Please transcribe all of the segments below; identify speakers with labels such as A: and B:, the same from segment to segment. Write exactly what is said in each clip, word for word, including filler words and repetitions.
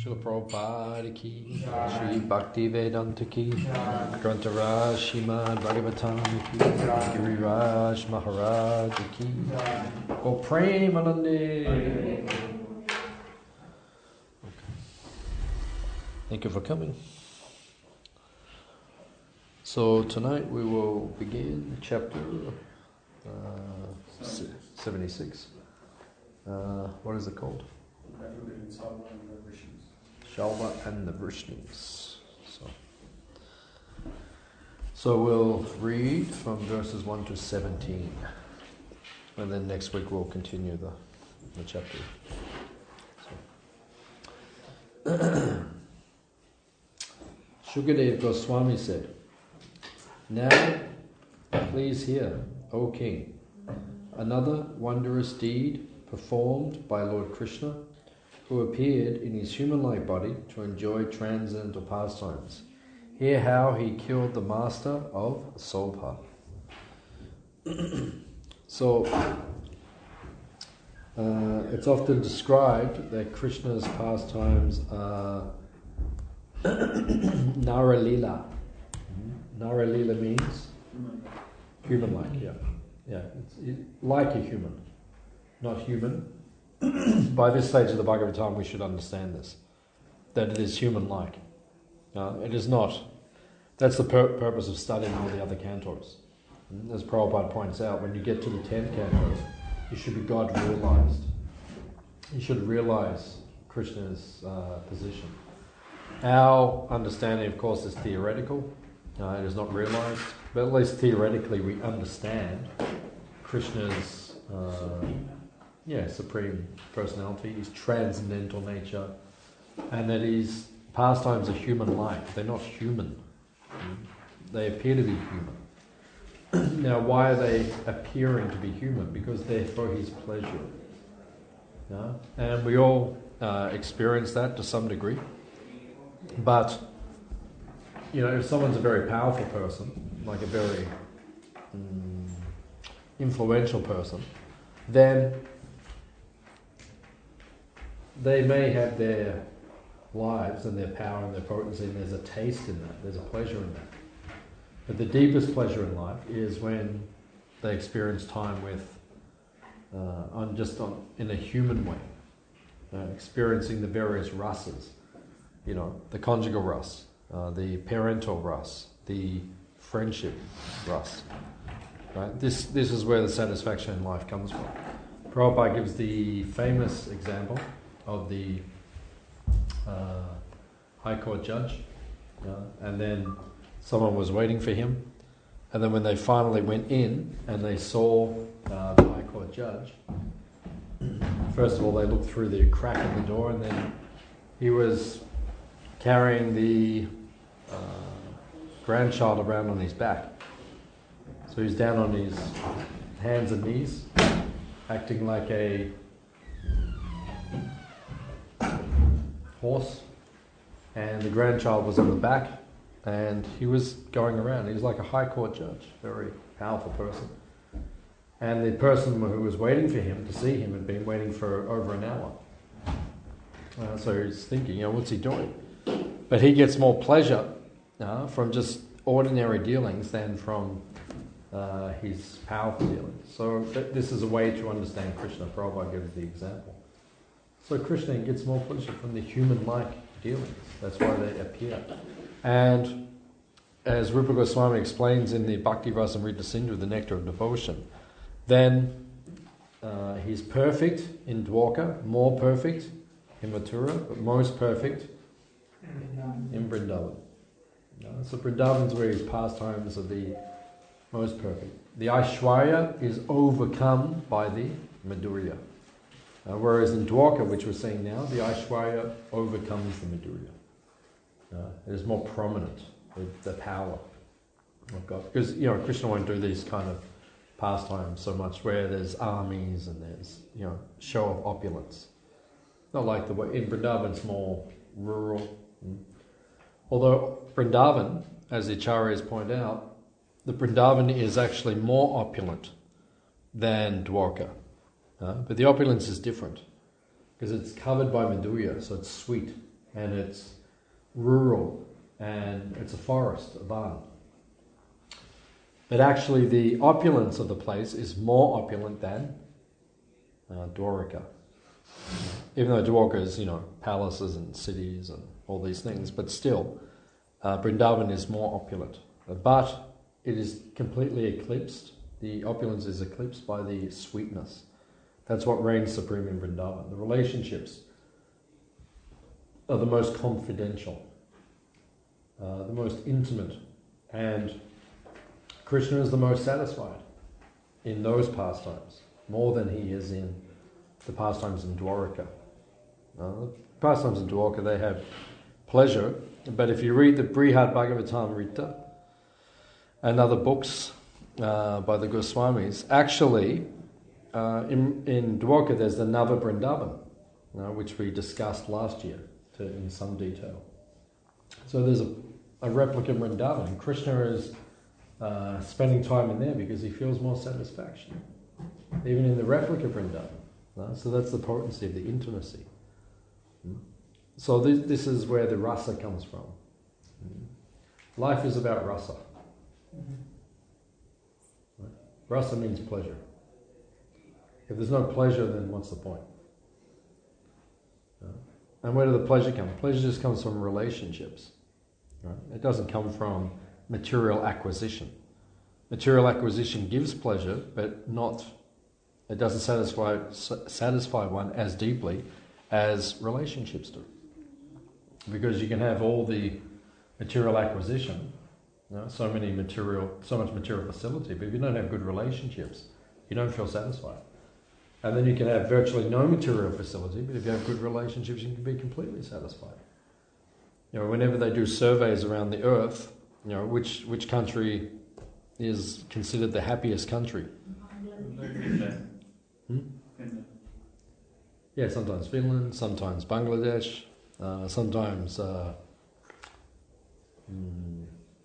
A: Srila Prabhupada ki, Shri Bhakti Vedanta ki, Grantaraj Shrimad Bhagavatam ki, Giriraj Maharaj ki, Go Premanande. Thank you for coming. So tonight we will begin chapter uh, seventy-six. Uh, what is it called? Shalva and the Vishnus. So, so we'll read from verses one to seventeen, and then next week we'll continue the the chapter. So. Shukadev Goswami said, "Now, please hear, O King, another wondrous deed performed by Lord Krishna, who appeared in his human-like body to enjoy transcendental pastimes. Hear how he killed the master of Solpa." So, uh, it's often described that Krishna's pastimes are Naralila. Naralila means human-like, yeah. Yeah, it's it, like a human, not human. By this stage of the Bhagavatam, we should understand this, that it is human-like. Uh, it is not. That's the pur- purpose of studying all the other cantos. As Prabhupada points out, when you get to the tenth canto, you should be God-realized. You should realize Krishna's uh, position. Our understanding, of course, is theoretical. Uh, it is not realized. But at least theoretically, we understand Krishna's uh, yeah, supreme personality, his transcendental nature, and that his pastimes are human-like. They're not human. They appear to be human. Now, why are they appearing to be human? Because they're for his pleasure. Yeah? And we all uh, experience that to some degree. But, you know, if someone's a very powerful person, like a very um, influential person, then they may have their lives and their power and their potency, and there's a taste in that, there's a pleasure in that. But the deepest pleasure in life is when they experience time with, uh, on just on in a human way, uh, experiencing the various rasas, you know, the conjugal ras, uh, the parental ras, the friendship ras. Right? This this is where the satisfaction in life comes from. Prabhupada gives the famous example of the uh, High Court judge, uh, and then someone was waiting for him, and then when they finally went in and they saw uh, the High Court judge, first of all they looked through the crack in the door, and then he was carrying the uh, grandchild around on his back. So he's down on his hands and knees, acting like a horse, and the grandchild was on the back, and he was going around. He was like a high court judge, very powerful person. And the person who was waiting for him to see him had been waiting for over an hour. Uh, so he's thinking, you know, what's he doing? But he gets more pleasure uh, from just ordinary dealings than from uh, his powerful dealings. So th- this is a way to understand Krishna. Prabhupada gives the example. So Krishna gets more pleasure from the human-like dealings. That's why they appear. And as Rupa Goswami explains in the Bhakti Rasamrita Sindhu, the Nectar of Devotion, then uh, he's perfect in Dwarka, more perfect in Mathura, but most perfect in Vrindavan. Uh, so Vrindavan is where his pastimes are the most perfect. The Aishwarya is overcome by the Madhurya. Uh, whereas in Dwarka, which we're seeing now, the Aishwarya overcomes the Madhurya. Uh, it is more prominent, the, the power of God. Because, you know, Krishna won't do these kind of pastimes so much where there's armies and there's, you know, show of opulence. Not like the way, in Vrindavan it's more rural. Although Vrindavan, as the Acharyas point out, the Vrindavan is actually more opulent than Dwarka. Uh, but the opulence is different because it's covered by Madhurya, so it's sweet. and it's rural, and it's a forest, a barn. But actually the opulence of the place is more opulent than uh, Dwarka. Even though Dwarka is, you know, palaces and cities and all these things, but still, uh, Vrindavan is more opulent. But it is completely eclipsed. The opulence is eclipsed by the sweetness. That's what reigns supreme in Vrindavan. The relationships are the most confidential, uh, the most intimate, and Krishna is the most satisfied in those pastimes, more than he is in the pastimes in Dwarka. Uh, the pastimes in Dwarka, they have pleasure, but if you read the Brihad Bhagavatamrita and other books uh, by the Goswamis, actually uh, in, in Dwarka there's the Nava Vrindavan, uh, which we discussed last year to, in some detail. So there's a, a replica Vrindavan, and Krishna is uh, spending time in there because he feels more satisfaction, even in the replica Vrindavan. Uh, so that's the potency of the intimacy. Mm. So this, this is where the rasa comes from. Mm. Life is about rasa. Mm-hmm. Right? Rasa means pleasure. If there's no pleasure, then what's the point? Uh, and where does the pleasure come? Pleasure just comes from relationships. Right? It doesn't come from material acquisition. Material acquisition gives pleasure, but not. It doesn't satisfy satisfy one as deeply as relationships do. Because you can have all the material acquisition, you know, so many material, so much material facility, but if you don't have good relationships, you don't feel satisfied. And then you can have virtually no material facility, but if you have good relationships, you can be completely satisfied. You know, whenever they do surveys around the earth, you know, which which country is considered the happiest country? Hmm? Yeah, sometimes Finland, sometimes Bangladesh, uh, sometimes uh, hmm,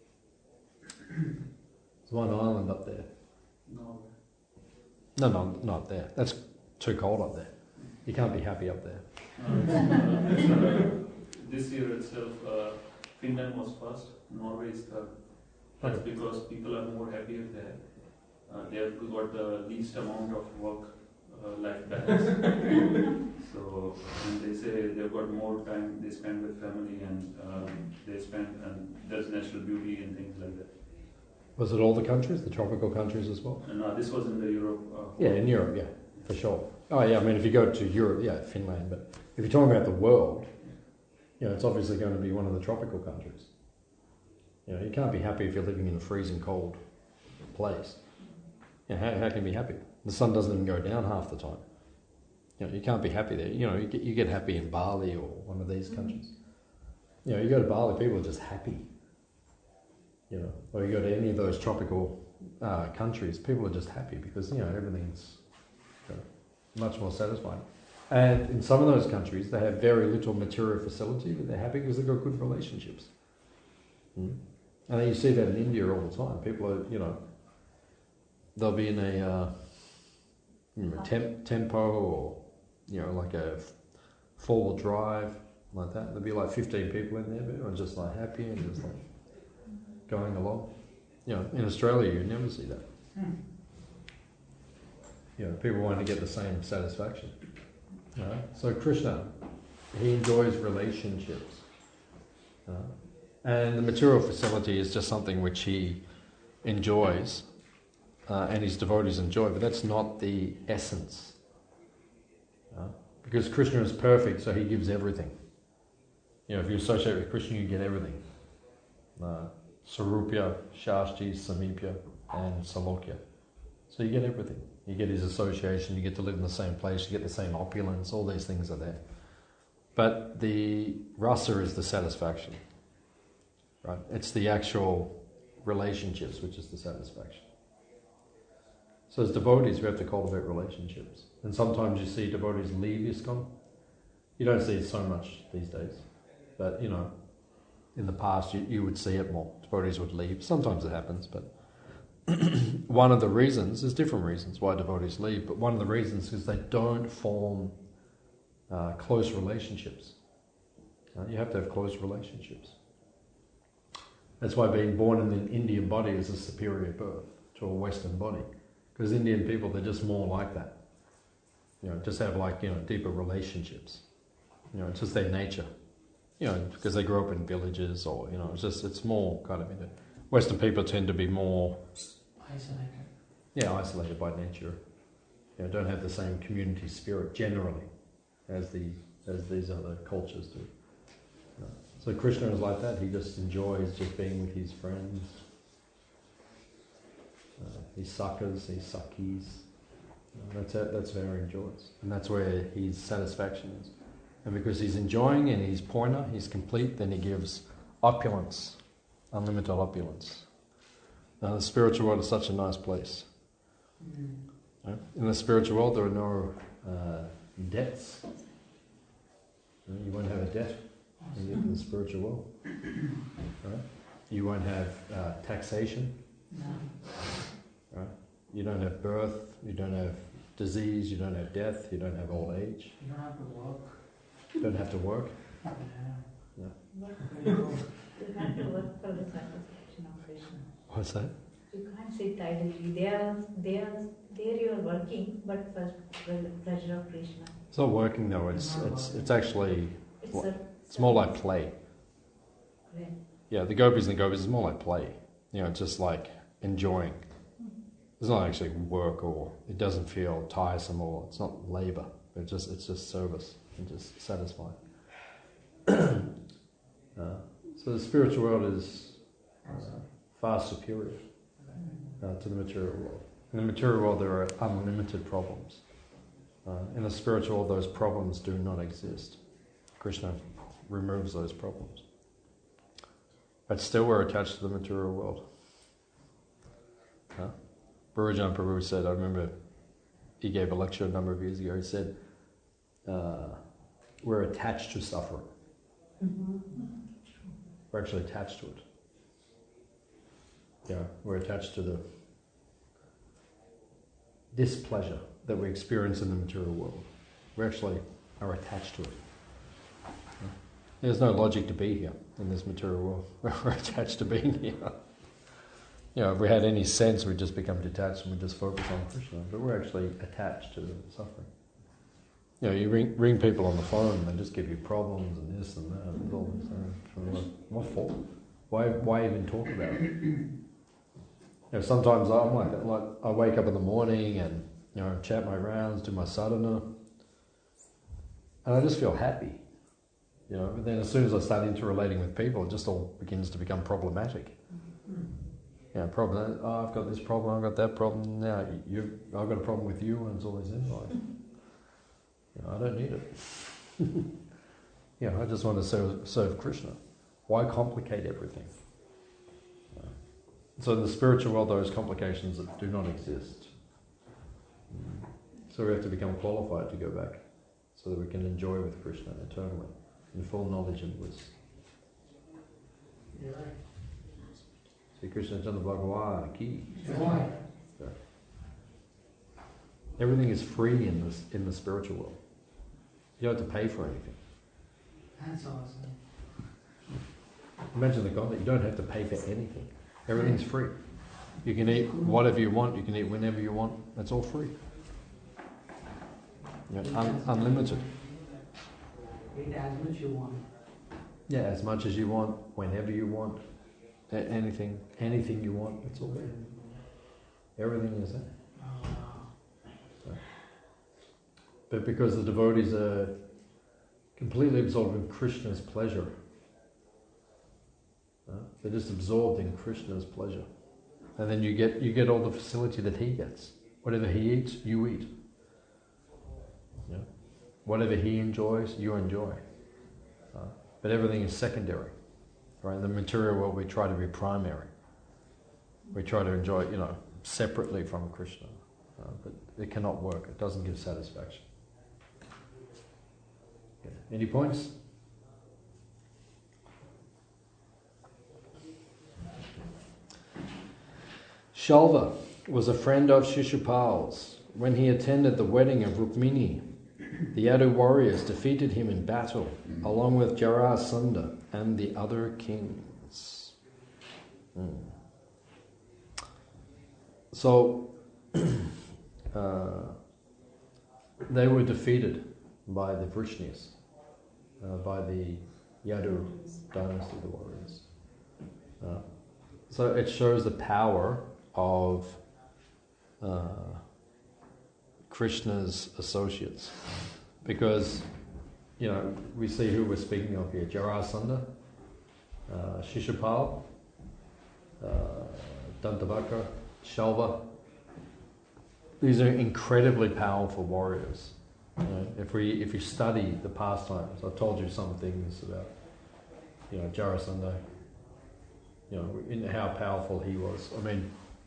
A: there's one island up there. No. No, no, not there. That's too cold up there. You can't be happy up there.
B: Uh, this year itself, uh, Finland was first, Norway is third. That's okay. Because people are more happier there. Uh, they have got the least amount of work uh, life balance. So and they say they've got more time they spend with family, and um, they spend and there's natural beauty and things like that.
A: Was it all the countries, the tropical countries as well?
B: And uh, this was in the Europe. Uh,
A: yeah, in Europe, yeah, for sure. Oh yeah, I mean if you go to Europe, yeah, Finland. But if you're talking about the world, you know, it's obviously going to be one of the tropical countries. You know, you can't be happy if you're living in a freezing cold place. You know, how, how can you be happy? The sun doesn't even go down half the time. You know, you can't be happy there. You know, you get, you get happy in Bali or one of these countries. You know, you go to Bali, people are just happy. You know, or you go to any of those tropical uh, countries, people are just happy because, you know, everything's you know, much more satisfying. And in some of those countries, they have very little material facility, but they're happy because they've got good relationships. Mm. And then you see that in India all the time. People are, you know, they'll be in a uh, you know, temp, tempo or, you know, like a four-wheel drive, like that. There'll be like fifteen people in there, but everyone's just like happy and just like going along. You know, in Australia, you never see that. You know, people want to get the same satisfaction. Right? So Krishna, he enjoys relationships. Uh, and the material facility is just something which he enjoys uh, and his devotees enjoy, but that's not the essence. Uh, because Krishna is perfect, so he gives everything. You know, if you associate with Krishna, you get everything. Uh, Sarupya, Shashti, Samipya, and Salokya. So you get everything. You get his association, you get to live in the same place, you get the same opulence, all these things are there. But the rasa is the satisfaction. Right? It's the actual relationships which is the satisfaction. So as devotees, we have to cultivate relationships. And sometimes you see devotees leave ISKCON. You don't see it so much these days. But, you know, in the past you, you would see it more. Devotees would leave. Sometimes it happens, but one of the reasons, there's different reasons why devotees leave, but one of the reasons is they don't form uh, close relationships. Uh, you have to have close relationships. That's why being born in an Indian body is a superior birth to a Western body. Because Indian people, they're just more like that. You know, just have like, you know, deeper relationships. You know, it's just their nature. You know, because they grew up in villages or, you know, it's just, it's more kind of, you know, Western people tend to be more...
C: Isolated.
A: Yeah, isolated by nature. You know, don't have the same community spirit generally as the as these other cultures do. You know. So Krishna is like that. He just enjoys just being with his friends. Uh, he suckers, he suckies. Uh, that's it, that's where he enjoys. And that's where his satisfaction is. And because he's enjoying and he's pointer, he's complete, then he gives opulence, unlimited opulence. Now the spiritual world is such a nice place.
C: Mm.
A: Right? In the spiritual world there are no uh, debts. You know, you won't have a debt when you get in the spiritual world. Right? You won't have uh, taxation.
C: No.
A: Right? You don't have birth, you don't have disease, you don't have death, you don't have old age.
C: You don't have to work.
A: You don't have to work.
C: Yeah.
A: No.
C: Very good.
D: You have to work for the satisfaction of Krishna.
A: What's that?
D: You can't sit idly. They are, they are, there you are working, but for the pleasure of Krishna.
A: It's not working though, it's it's it's actually,
D: It's,
A: What?
D: a,
A: it's more like play.
D: Right.
A: Yeah, the gopis and the gopis is more like play. You know, it's just like enjoying. It's not actually work, or it doesn't feel tiresome, or it's not labour. It's just it's just service and just satisfying. uh, so the spiritual world is uh, far superior uh, to the material world. In the material world, there are unlimited problems. Uh, in the spiritual world, those problems do not exist. Krishna removes those problems. But still, we're attached to the material world. Huh? Bhurajan Prabhu said, I remember he gave a lecture a number of years ago, he said, uh, we're attached to suffering.
D: Mm-hmm.
A: We're actually attached to it. Yeah, we're attached to the displeasure that we experience in the material world. We actually are attached to it. There's no logic to be here in this material world. We're attached to being here. You know, if we had any sense, we'd just become detached and we'd just focus on Krishna. But we're actually attached to the suffering. You know, you ring, ring people on the phone and they just give you problems and this and that and all this. And like, what for? Why, why even talk about it? You know, sometimes I'm like that. Like, I wake up in the morning and, you know, chat my rounds, do my sadhana, and I just feel happy. You know, but then as soon as I start interrelating with people, it just all begins to become problematic. Yeah, problem. Oh, I've got this problem. I've got that problem. Now you, I've got a problem with you, and it's always in like, you know, I don't need it. Yeah, I just want to serve, serve Krishna. Why complicate everything? Uh, so in the spiritual world, those complications that do not exist. So we have to become qualified to go back, so that we can enjoy with Krishna eternally, in full knowledge and bliss.
C: You're right.
A: Sri Krishna Chandra Bhagavan ki.
C: Why?
A: Everything is free in this in the spiritual world. You don't have to pay for anything.
C: That's awesome.
A: Imagine the God that you don't have to pay for anything. Everything's free. You can eat whatever you want. You can eat whenever you want. That's all free. You know, un- unlimited.
C: Eat as much you want.
A: Yeah, as much as you want, whenever you want, a- anything, anything you want. It's all there. Everything is there.
C: Oh, wow.
A: But because the devotees are completely absorbed in Krishna's pleasure, uh, they're just absorbed in Krishna's pleasure, and then you get you get all the facility that he gets. Whatever he eats, you eat. Yeah. Whatever he enjoys, you enjoy. Uh, but everything is secondary, right? In the material world, we try to be primary. We try to enjoy, you know, separately from Krishna, uh, but it cannot work. It doesn't give satisfaction. Okay. Any points? Shalva was a friend of Shishupal's. When he attended the wedding of Rukmini, The Yadu warriors defeated him in battle, along with Jarasandha and the other kings. Hmm. So, uh, they were defeated by the Vrishnis, uh, by the Yadu dynasty, the warriors. Uh, so it shows the power of uh, Krishna's associates, because, you know, we see who we're speaking of here: Jarasandha, uh, Shishupal, uh, Dantavakra, Shalva. These are incredibly powerful warriors. You know, if we if you study the pastimes, I've told you some things about, you know, Jarasandha, you know, in how powerful he was. I mean,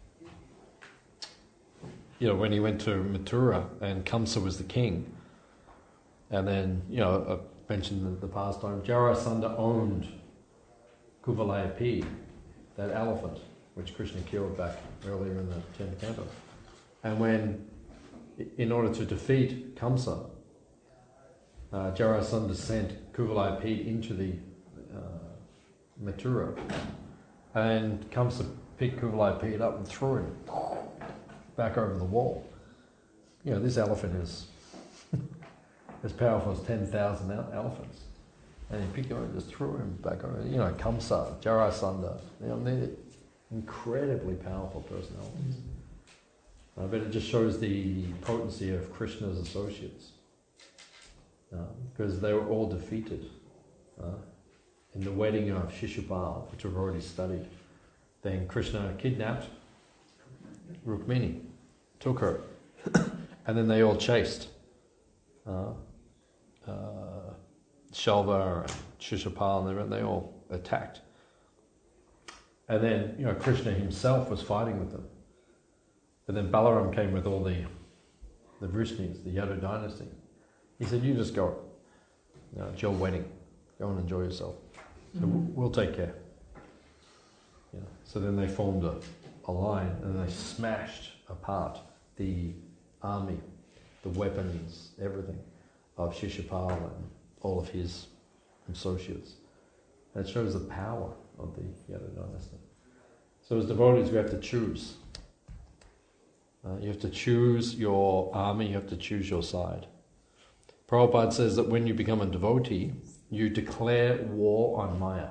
A: you know, when he went to Mathura and Kamsa was the king, and then, you know, I mentioned the, the pastime, Jarasandha owned Kuvalayapid, that elephant which Krishna killed back earlier in the tenth canto. And when, in order to defeat Kamsa, uh, Jarasandha sent Kuvalayapid into the uh, Mathura, and Kamsa picked Kuvalayapid up and threw him back over the wall. You know, this elephant is as powerful as ten thousand elephants. And he picked him up and just threw him back over. You know, Kamsa, Jarasandha, you know, they're incredibly powerful personalities. Uh, but it just shows the potency of Krishna's associates. Uh, because they were all defeated uh, in the wedding of Shishupal, which we've already studied. Then Krishna kidnapped Rukmini, took her, and then they all chased uh, uh, Shalva and Shishupal, and they, they all attacked. And then, you know, Krishna himself was fighting with them. But then Balaram came with all the the Vrishnis, the Yadu dynasty. He said, "You just go. You know, it's your wedding. Go and enjoy yourself. So mm-hmm. we'll take care." You know, so then they formed a, a line, and they smashed apart the army, the weapons, everything of Shishupal and all of his associates. That shows the power of the Yadu dynasty. So as devotees, we have to choose. Uh, you have to choose your army, you have to choose your side. Prabhupada says that when you become a devotee, you declare war on Maya.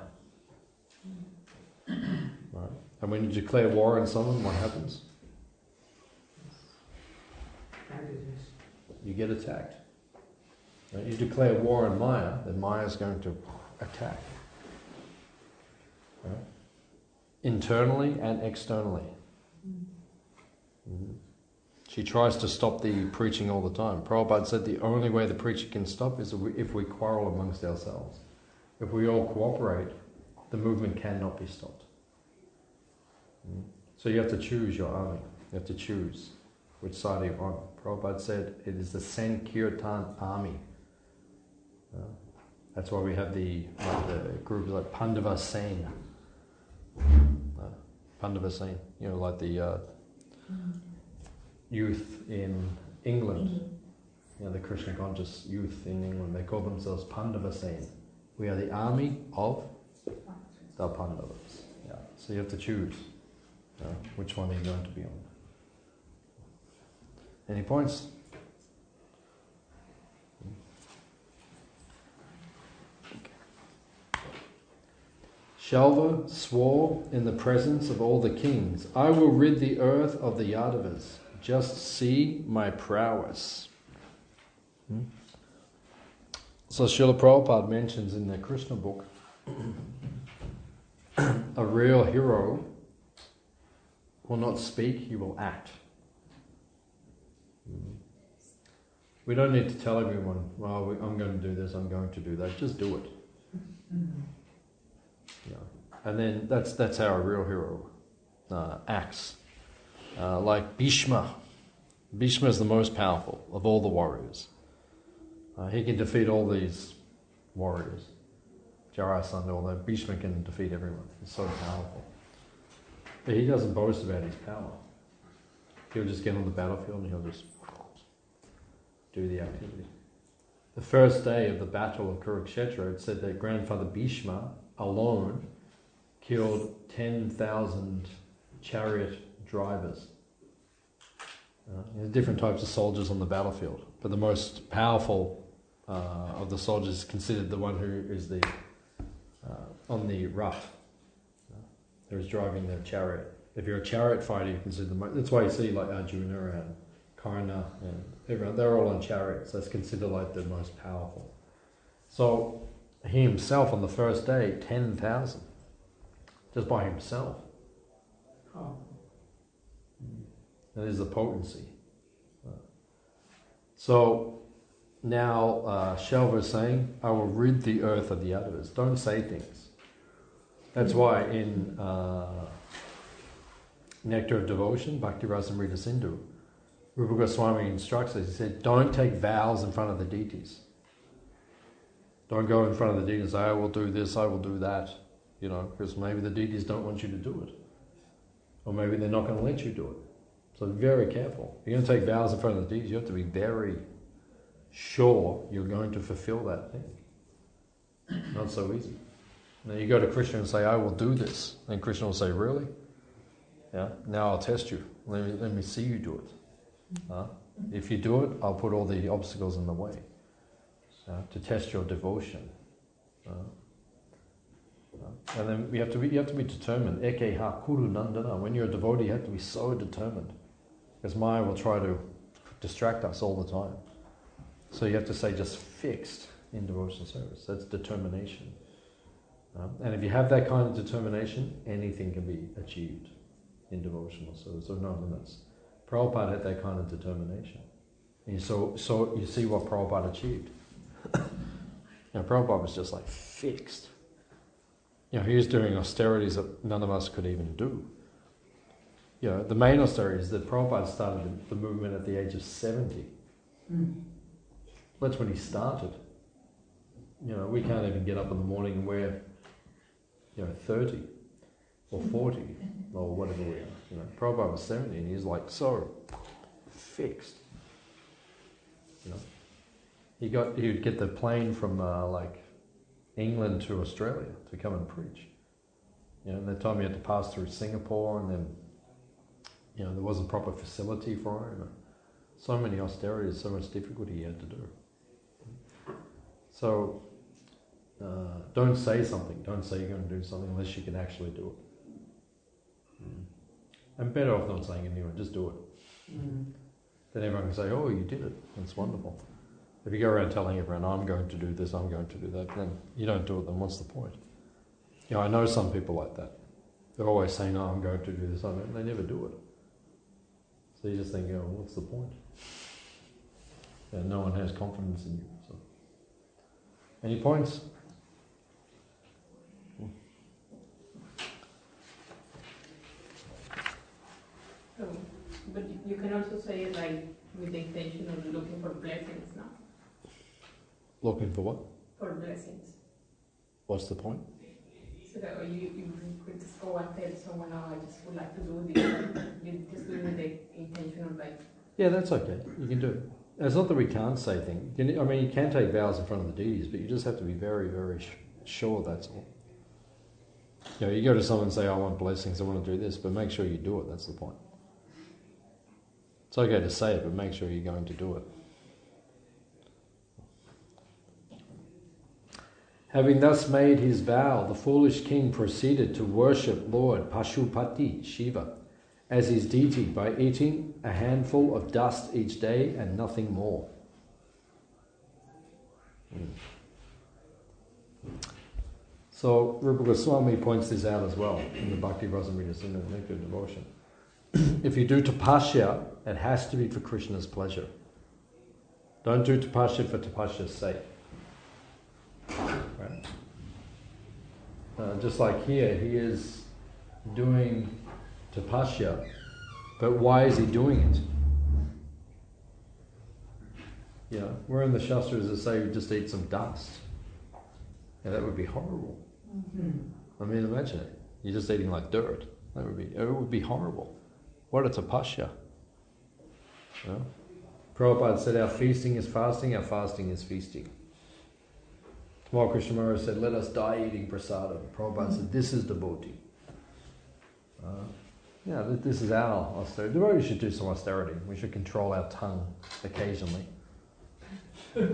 A: Right? And when you declare war on someone, what happens? You get attacked. Right? You declare war on Maya, then Maya is going to attack. Right? Internally and externally. Mm-hmm. She tries to stop the preaching all the time. Prabhupada said the only way the preaching can stop is if we, if we quarrel amongst ourselves. If we all cooperate, the movement cannot be stopped. Mm. So you have to choose your army. You have to choose which side are you on. Prabhupada said it is the Sankirtan army. Uh, that's why we have the, like the groups like Pandava Sena. Uh, Pandava Sena, you know, like the uh, mm. youth in England, mm-hmm. you know, the Krishna conscious youth in England, they call themselves Pandava Sena. We are the army of the Pandavas. Yeah. So you have to choose uh, which one are you going to be on. Any points? Shalva swore in the presence of all the kings, "I will rid the earth of the Yadavas. Just see my prowess." Hmm? So Srila Prabhupada mentions in the Krishna book, a real hero will not speak, he will act. Hmm. We don't need to tell everyone, well, I'm going to do this, I'm going to do that. Just do it. Yeah. And then that's that's how a real hero uh, acts. Uh, like Bhishma. Bhishma is the most powerful of all the warriors. Uh, he can defeat all these warriors. Jarasandha, although Bhishma can defeat everyone. He's so powerful. But he doesn't boast about his power. He'll just get on the battlefield and he'll just do the activity. the first day of the battle of Kurukshetra, it said that grandfather Bhishma alone killed ten thousand chariot drivers. Uh, there's different types of soldiers on the battlefield, but the most powerful uh, of the soldiers is considered the one who is the uh, on the rough, uh, who's driving their chariot. If you're a chariot fighter, you consider the most. That's why you see like Arjuna and Karna and everyone. They're all on chariots. That's considered like the most powerful. So he himself on the first day, ten thousand, just by himself.
C: Oh.
A: That is the potency. So now uh, Shelva is saying, I will rid the earth of the others. Don't say things. That's why in uh, Nectar of Devotion, Bhakti Rasamrita Sindhu, Rupa Goswami instructs us, he said, don't take vows in front of the deities. Don't go in front of the deities and say, I will do this, I will do that. You know, because maybe the deities don't want you to do it. Or maybe they're not going to let you do it. So be very careful. If you're going to take vows in front of the deities, you have to be very sure you're going to fulfill that thing. Not so easy. Now you go to Krishna and say, I will do this. And Krishna will say, really? Yeah. Now I'll test you. Let me, let me see you do it. Uh, if you do it, I'll put all the obstacles in the way uh, to test your devotion. Uh, uh, and then you have to be, you have to be determined. Eke ha kuru nandana. When you're a devotee, you have to be so determined. Because Maya will try to distract us all the time. So you have to say just fixed in devotional service. That's determination. Um, and if you have that kind of determination, anything can be achieved in devotional service. There are no limits. Prabhupada had that kind of determination. And so, so you see what Prabhupada achieved. Now, Prabhupada was just like fixed. You know, he was doing austerities that none of us could even do. You know, the main austerities that Prabhupada started the movement at the age of seventy.
C: Mm.
A: That's when he started. You know, we can't even get up in the morning and wear, you know, thirty or forty or whatever we are. You know, Prabhupada was seventy and he's like so fixed. You know, he got he would get the plane from uh, like England to Australia to come and preach. You know, and that time he had to pass through Singapore, and then you know there wasn't proper facility for him. So many austerities, so much difficulty he had to do. So uh, don't say something. Don't say you're going to do something unless you can actually do it. Mm. I'm better off not saying anything. Just do it.
C: Mm.
A: Then everyone can say, "Oh, you did it. That's wonderful." If you go around telling everyone, "I'm going to do this, I'm going to do that," then you don't do it. Then what's the point? You know, I know some people like that. They're always saying, "Oh, I'm going to do this," and they never do it. So you just think, "Oh, what's the point?" And no one has confidence in you. So, any points?
E: Oh, but you can also say it like with the intention of looking for blessings, no?
A: Looking for what?
E: For blessings.
A: What's the point?
E: So that you, you could just go and tell someone, oh, I just would like to do this. You're just doing with the intention of like...
A: Yeah, that's okay. You can do it. It's not that we can't say things. You can, I mean, you can take vows in front of the deities, but you just have to be very, very sh- sure that's all. You know, you go to someone and say, I want blessings, I want to do this, but make sure you do it. That's the point. It's okay to say it, but make sure you're going to do it. Having thus made his vow, the foolish king proceeded to worship Lord Pashupati, Shiva, as his deity by eating a handful of dust each day and nothing more. Mm. So Rupa Goswami points this out as well in the Bhakti Rasamrita Sindhu, Nectar of Devotion. If you do tapasya, it has to be for Krishna's pleasure. Don't do tapasya for tapasya's sake. Right? Uh, just like here, he is doing tapasya, but why is he doing it? You know, we're in the Shastras that say just eat some dust. Yeah, that would be horrible.
C: Mm-hmm.
A: I mean, imagine it. You're just eating like dirt. That would be, it would be horrible. What a tapasya. You know? Prabhupada said our feasting is fasting, our fasting is feasting. Tamal Krishna Maharaj said, let us die eating prasadam. Prabhupada said, this is devotee. Uh, yeah, this is our austerity. We should do some austerity. We should control our tongue occasionally. Yeah,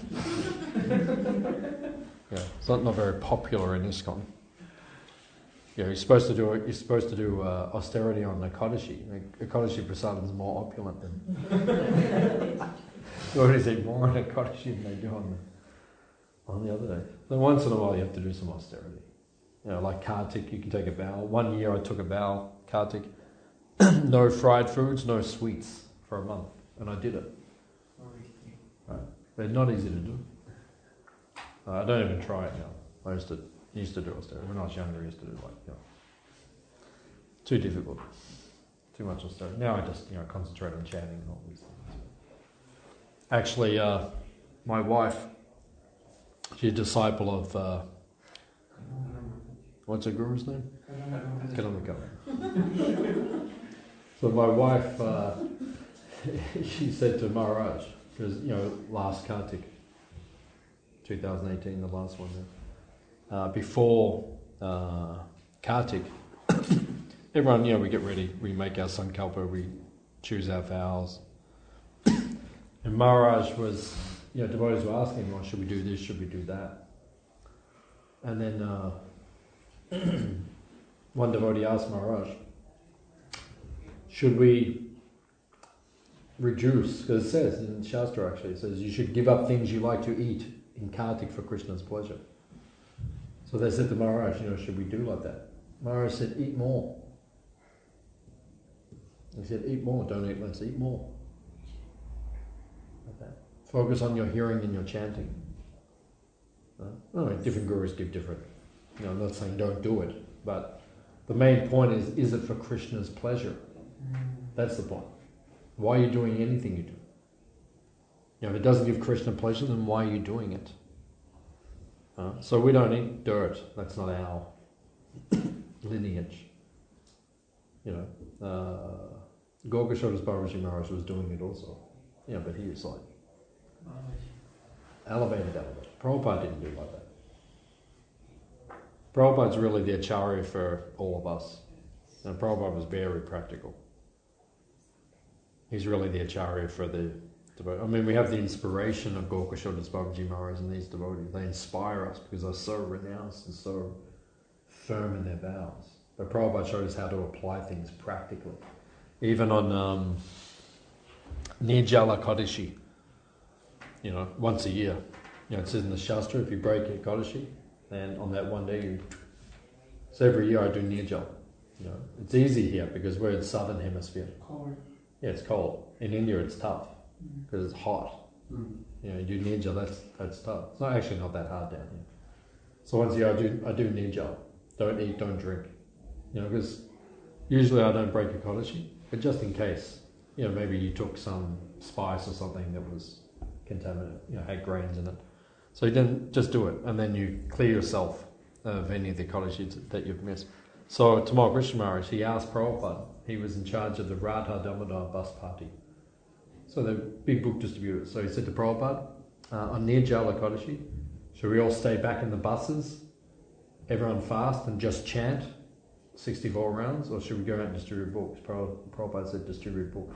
A: it's not, not very popular in ISKCON. Yeah, you're supposed to do you're supposed to do uh, austerity on Ekadashi. Ekadashi prasadam is more opulent than. You always eat more on Ekadashi than they do on the on the other day. Then once in a while you have to do some austerity. You know, like Kartik, you can take a vow. One year I took a vow, Kartik, no fried foods, no sweets for a month, and I did it. Right. They're not easy to do. Uh, I don't even try it now. I used to used to do austerity when I was younger. I used to do like, you know, too difficult, too much austerity. Now I just, you know, concentrate on chanting and all these things. Actually, uh, my wife, she's a disciple of uh, what's her guru's name? Kadamba. So my wife, uh, she said to Maharaj, because, you know, last Kartik, twenty eighteen, the last one there. Uh, before uh, Kartik, everyone, you know, we get ready, we make our sankalpa, we choose our vows. And Maharaj was, you know, devotees were asking him, well, should we do this, should we do that? And then uh, one devotee asked Maharaj, should we reduce, because it says in Shastra actually, it says you should give up things you like to eat in Kartik for Krishna's pleasure. So they said to Maharaj, you know, should we do like that? Maharaj said, eat more. He said, eat more, don't eat less, eat more. Like that. Focus on your hearing and your chanting. Uh, oh, different gurus give different, you know, I'm not saying don't do it, but the main point is, is it for Krishna's pleasure? That's the point. Why are you doing anything you do? You know, if it doesn't give Krishna pleasure, then why are you doing it? Uh, so we don't eat dirt. That's not our lineage. You know, uh, Gorgashodas Babaji Maharaj was doing it also. Yeah, but he was like elevated, elevated. Prabhupada didn't do like that. Prabhupada's really the acharya for all of us. And Prabhupada was very practical. He's really the acharya for the devotees. I mean, we have the inspiration of Gorgashodas Babaji Maharaj and these devotees. They inspire us because they're so renounced and so firm in their vows. But Prabhupada showed us how to apply things practically. Even on um, Nirjala Ekadashi, you know, once a year. You know, it says in the Shastra, if you break Ekadashi, then on that one day you... So every year I do Nirjala. You know, it's easy here because we're in the southern hemisphere.
C: Cold.
A: Yeah, it's cold. In India it's tough because it's hot.
C: Mm.
A: You know, you do Nirjala, that's that's tough. It's not actually not that hard down here. So once a year I do I do Nirjala. Don't eat, don't drink. You know, because usually I don't break Ekadashi, but just in case, you know, maybe you took some spice or something that was contaminated, you know, had grains in it. So you then just do it, and then you clear yourself of any of the Ekadashis that you've missed. So Tamal Krishna Maharaj, he asked Prabhupada, he was in charge of the Radha Damodar bus party. So the big book distributors. So he said to Prabhupada, uh, on Nirjala Ekadashi, should we all stay back in the buses, everyone fast and just chant sixty-four rounds, or should we go out and distribute books? Prabhupada said distribute books.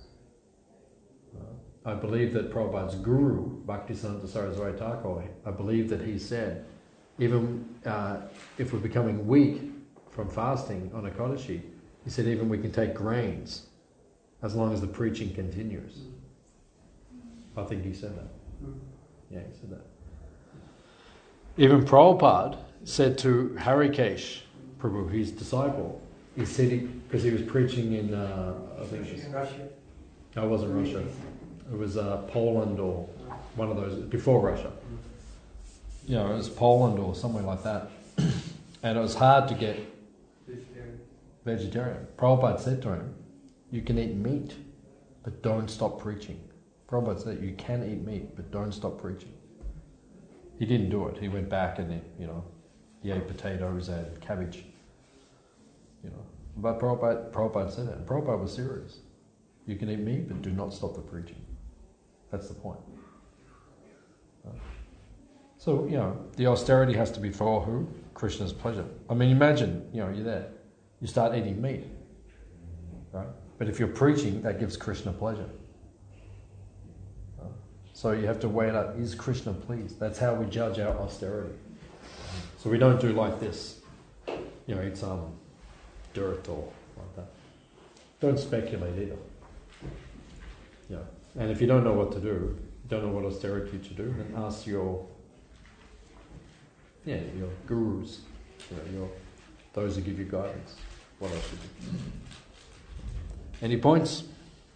A: Uh, I believe that Prabhupada's guru, Bhaktisiddhanta Saraswati Thakur, I believe that he said, even uh, if we're becoming weak from fasting on Ekadashi, he said even we can take grains as long as the preaching continues. I think he said that. Yeah, he said that. Even Prabhupada said to Harikesh Prabhu, his disciple, he said he, because he was preaching in, uh, I think it was,
C: Russia.
A: no, it wasn't Russia. It was uh, Poland or one of those, before Russia. You know, it was Poland or somewhere like that. And it was hard to get
C: Vegetarian.
A: vegetarian. Prabhupada said to him, you can eat meat, but don't stop preaching. Prabhupada said, you can eat meat, but don't stop preaching. He didn't do it. He went back and, he, you know, he ate potatoes and cabbage. You know, but Prabhupada, Prabhupada said that. And Prabhupada was serious. You can eat meat, but do not stop the preaching. That's the point. So, you know, the austerity has to be for who? Krishna's pleasure. I mean, imagine, you know, you're there. You start eating meat. Right? But if you're preaching, that gives Krishna pleasure. So you have to weigh it up. Is Krishna pleased? That's how we judge our austerity. So we don't do like this. You know, eat some dirt or like that. Don't speculate either. Yeah. And if you don't know what to do, don't know what austerity to do, then ask your yeah, your gurus, you know, your those who give you guidance, what I should do. Any points?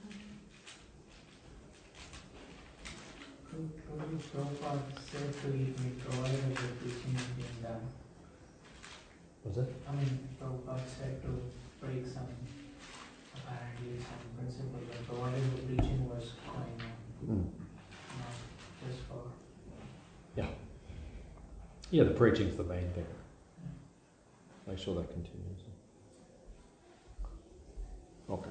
C: Prabhupada said to eat meat provided the preaching is being done.
A: What's that?
C: I mean, Prabhupada said to break some, apparently some principle, but provided the preaching was going on,
A: Mm.
C: not just for...
A: Yeah, the preaching's the main thing. Make sure that continues. Okay.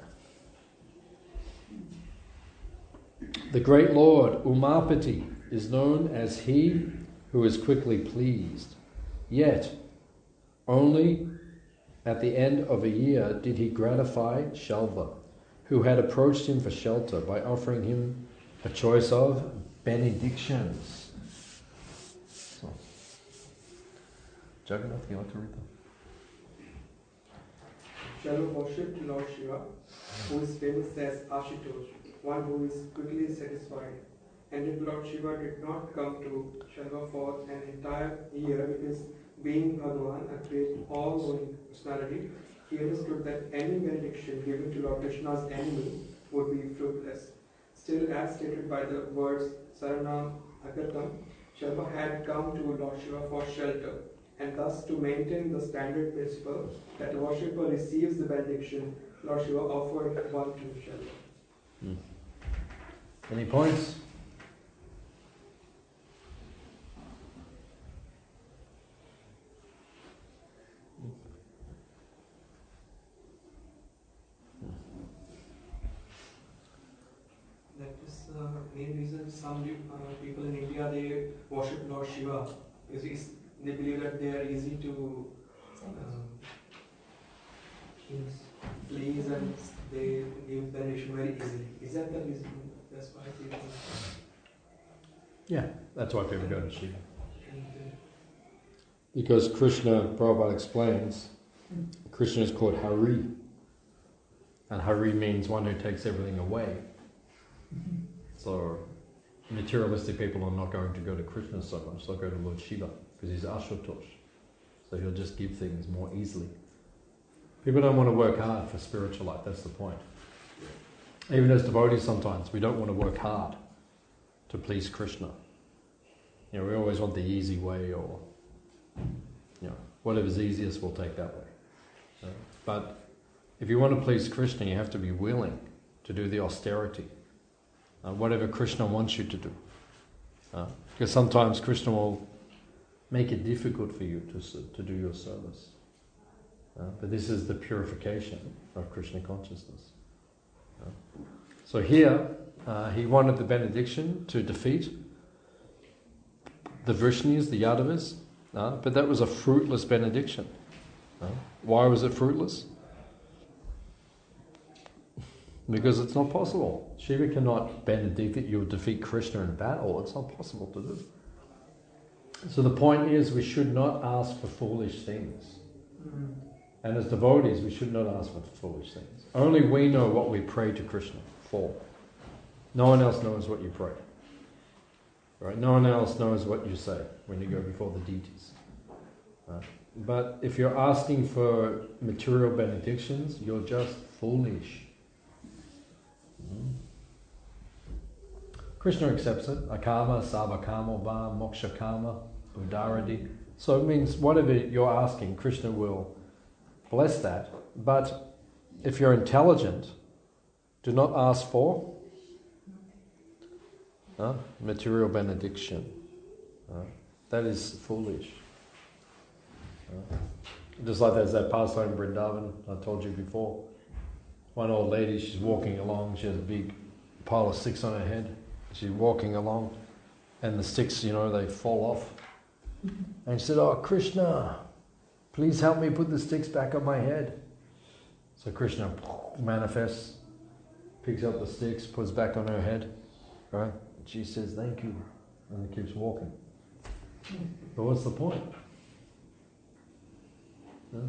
A: The great Lord, Umapati, is known as he who is quickly pleased. Yet, only at the end of a year did he gratify Shalva, who had approached him for shelter by offering him a choice of benedictions. So, Jagannath, you like to read them?
F: Shalva worshipped Lord Shiva, who is famous as Ashutosh, one who is quickly satisfied. And if Lord Shiva did not come to Shalva for an entire year, because being Bhagavan, a great all-knowing personality, he understood that any benediction given to Lord Krishna's enemy would be fruitless. Still, as stated by the words Saranam Agatam, Shalva had come to Lord Shiva for shelter, and thus to maintain the standard principle that the worshipper receives the benediction, Lord Shiva offered one to Shalva.
A: Hmm. Any points?
F: That is the uh, main reason some uh, people in India, they worship Lord Shiva. Because he's, they believe that they are easy to um, please, and they give benediction very easily. Is that the reason? That's why people...
A: Yeah, that's why people go to Shiva.
F: And, uh,
A: Because Krishna, Prabhupada explains, Krishna is called Hari. And Hari means one who takes everything away. So materialistic people are not going to go to Krishna so much, they'll go to Lord Shiva, because he's Ashutosh. So he'll just give things more easily. People don't want to work hard for spiritual life, that's the point. Even as devotees sometimes, we don't want to work hard to please Krishna. You know, we always want the easy way, or you know, whatever's easiest we'll take that way. Uh, but if you want to please Krishna, you have to be willing to do the austerity. Uh, whatever Krishna wants you to do. Uh, because sometimes Krishna will make it difficult for you to to do your service. Uh, but this is the purification of Krishna consciousness. Uh, so here, uh, he wanted the benediction to defeat the Vrishnis, the Yadavas, uh, but that was a fruitless benediction. Uh, why was it fruitless? Because it's not possible. Shiva cannot benedict you, defeat Krishna in battle. It's not possible to do. So the point is, we should not ask for foolish things.
C: Mm.
A: And as devotees, we should not ask for foolish things. Only we know what we pray to Krishna for. No one else knows what you pray. Right? No one else knows what you say when you go before the deities. Right? But if you're asking for material benedictions, you're just foolish. Mm. Krishna accepts it. Akama, sabakama, va, moksha kama, udaradi. So it means whatever you're asking, Krishna will bless that. But if you're intelligent, do not ask for uh, material benediction. Uh, that is foolish. Uh, just like there's that pastime in Vrindavan, I told you before. One old lady, she's walking along, she has a big pile of sticks on her head. she's walking along, and the sticks, you know, they fall off. And she said, "Oh, Krishna, please help me put the sticks back on my head." So Krishna manifests, picks up the sticks, puts back on her head, right? And she says, "Thank you," and keeps walking. But what's the point? No?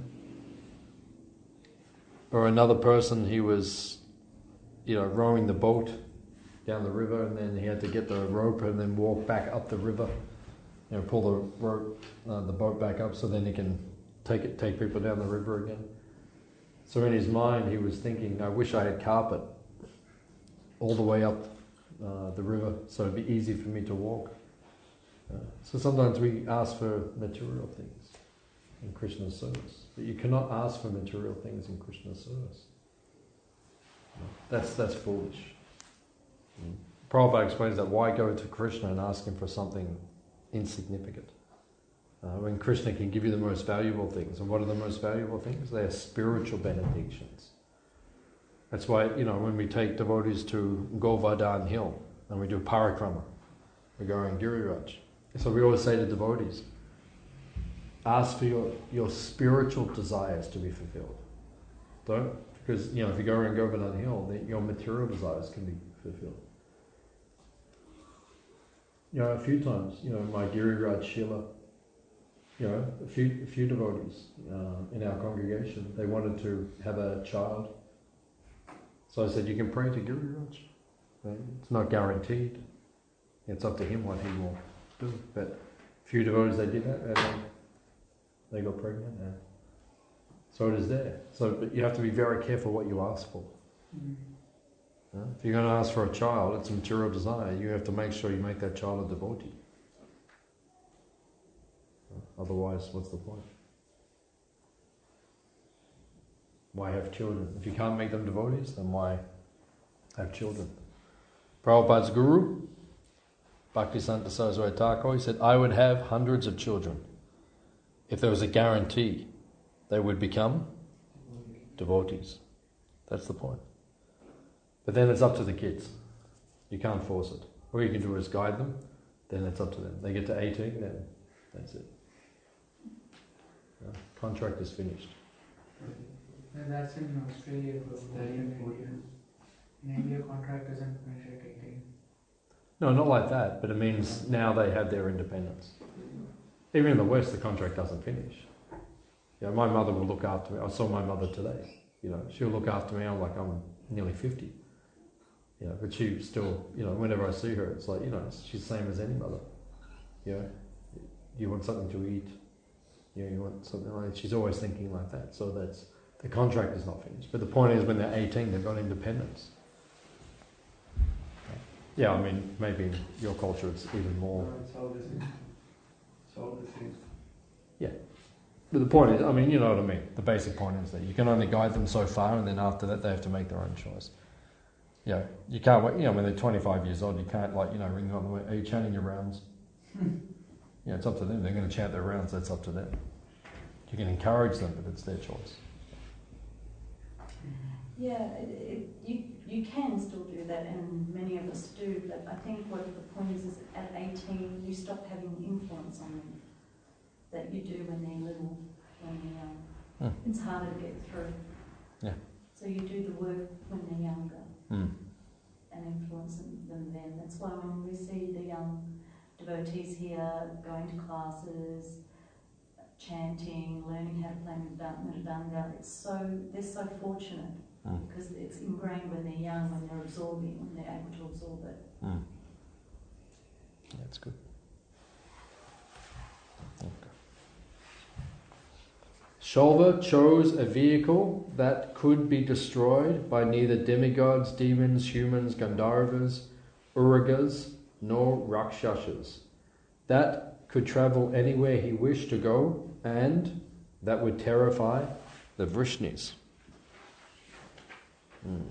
A: Or another person, he was, you know, rowing the boat down the river, and then he had to get the rope and then walk back up the river, you know, pull the rope, uh, the boat back up, so then he can take it, take people down the river again. So in his mind, he was thinking, "I wish I had carpet all the way up uh, the river, so it'd be easy for me to walk." Uh, so sometimes we ask for material things in Krishna's service, but you cannot ask for material things in Krishna's service. No, that's that's foolish. Mm. Prabhupada explains that why go to Krishna and ask him for something insignificant uh, when Krishna can give you the most valuable things. And what are the most valuable things? They are spiritual benedictions. That's why, you know, when we take devotees to Govardhan Hill and we do parikrama, we're going Giriraj. So we always say to devotees, ask for your, your spiritual desires to be fulfilled. Don't, because, you know, if you go around Govardhan Hill, then your material desires can be fulfilled. You know, a few times, you know, my Giriraj Shila, you know, a few, a few devotees uh, in our congregation, they wanted to have a child. So I said, you can pray to Giriraj. It's not guaranteed. It's up to him what he will do. But a few devotees, they did that, and they, they got pregnant. And so it is there. So but you have to be very careful what you ask for. Mm. Uh, if you're going to ask for a child, it's a material desire. You have to make sure you make that child a devotee. Uh, otherwise, what's the point? Why have children? If you can't make them devotees, then why have children? Prabhupada's guru, Bhaktisanta Saraswati Thakur, he said, "I would have hundreds of children. If there was a guarantee, they would become devotees." That's the point. But then it's up to the kids. You can't force it. All you can do is guide them, then it's up to them. They get to eighteen, then that's it. Uh, contract is finished.
C: And that's in Australia, bro. Not in India. In India, contract doesn't finish at eighteen.
A: No, not like that, but it means now they have their independence. Even in the West, the contract doesn't finish. You know, my mother will look after me. I saw my mother today. You know, she'll look after me. I'm like, I'm nearly fifty. You know, but she still, you know, whenever I see her, it's like, you know, she's the same as any mother. You know, you want something to eat. You know, you want something like that. She's always thinking like that. So that's, the contract is not finished. But the point is, when they're eighteen, they've got independence. Yeah, I mean, maybe in your culture it's even more.
F: No, it's all the same. It's all the same.
A: Yeah. But the point is, I mean, you know what I mean. The basic point is that you can only guide them so far, and then after that they have to make their own choice. You know, you can't wait, you know, when they're twenty-five years old, you can't, like, you know, ring them on the way, "Are you chanting your rounds?" You know, it's up to them. They're going to chant their rounds, that's up to them. You can encourage them, but it's their choice.
G: Yeah, it, it, you you can still do that, and many of us do. But I think what the point is is at eighteen, you stop having influence on them that you do when they're little, when they're young. Mm. It's harder to get through.
A: Yeah.
G: So you do the work when they're younger
A: mm.
G: and influence them then. That's why when we see the young devotees here going to classes, chanting, learning how to play mridanga, it's so they're so fortunate. Mm. Because it's ingrained when they're young, when they're absorbing, when they're able to absorb it.
A: Mm. That's good. Okay. Sholva chose a vehicle that could be destroyed by neither demigods, demons, humans, Gandharvas, Uragas, nor Rakshasas. That could travel anywhere he wished to go, and that would terrify the Vrishnis. Mm.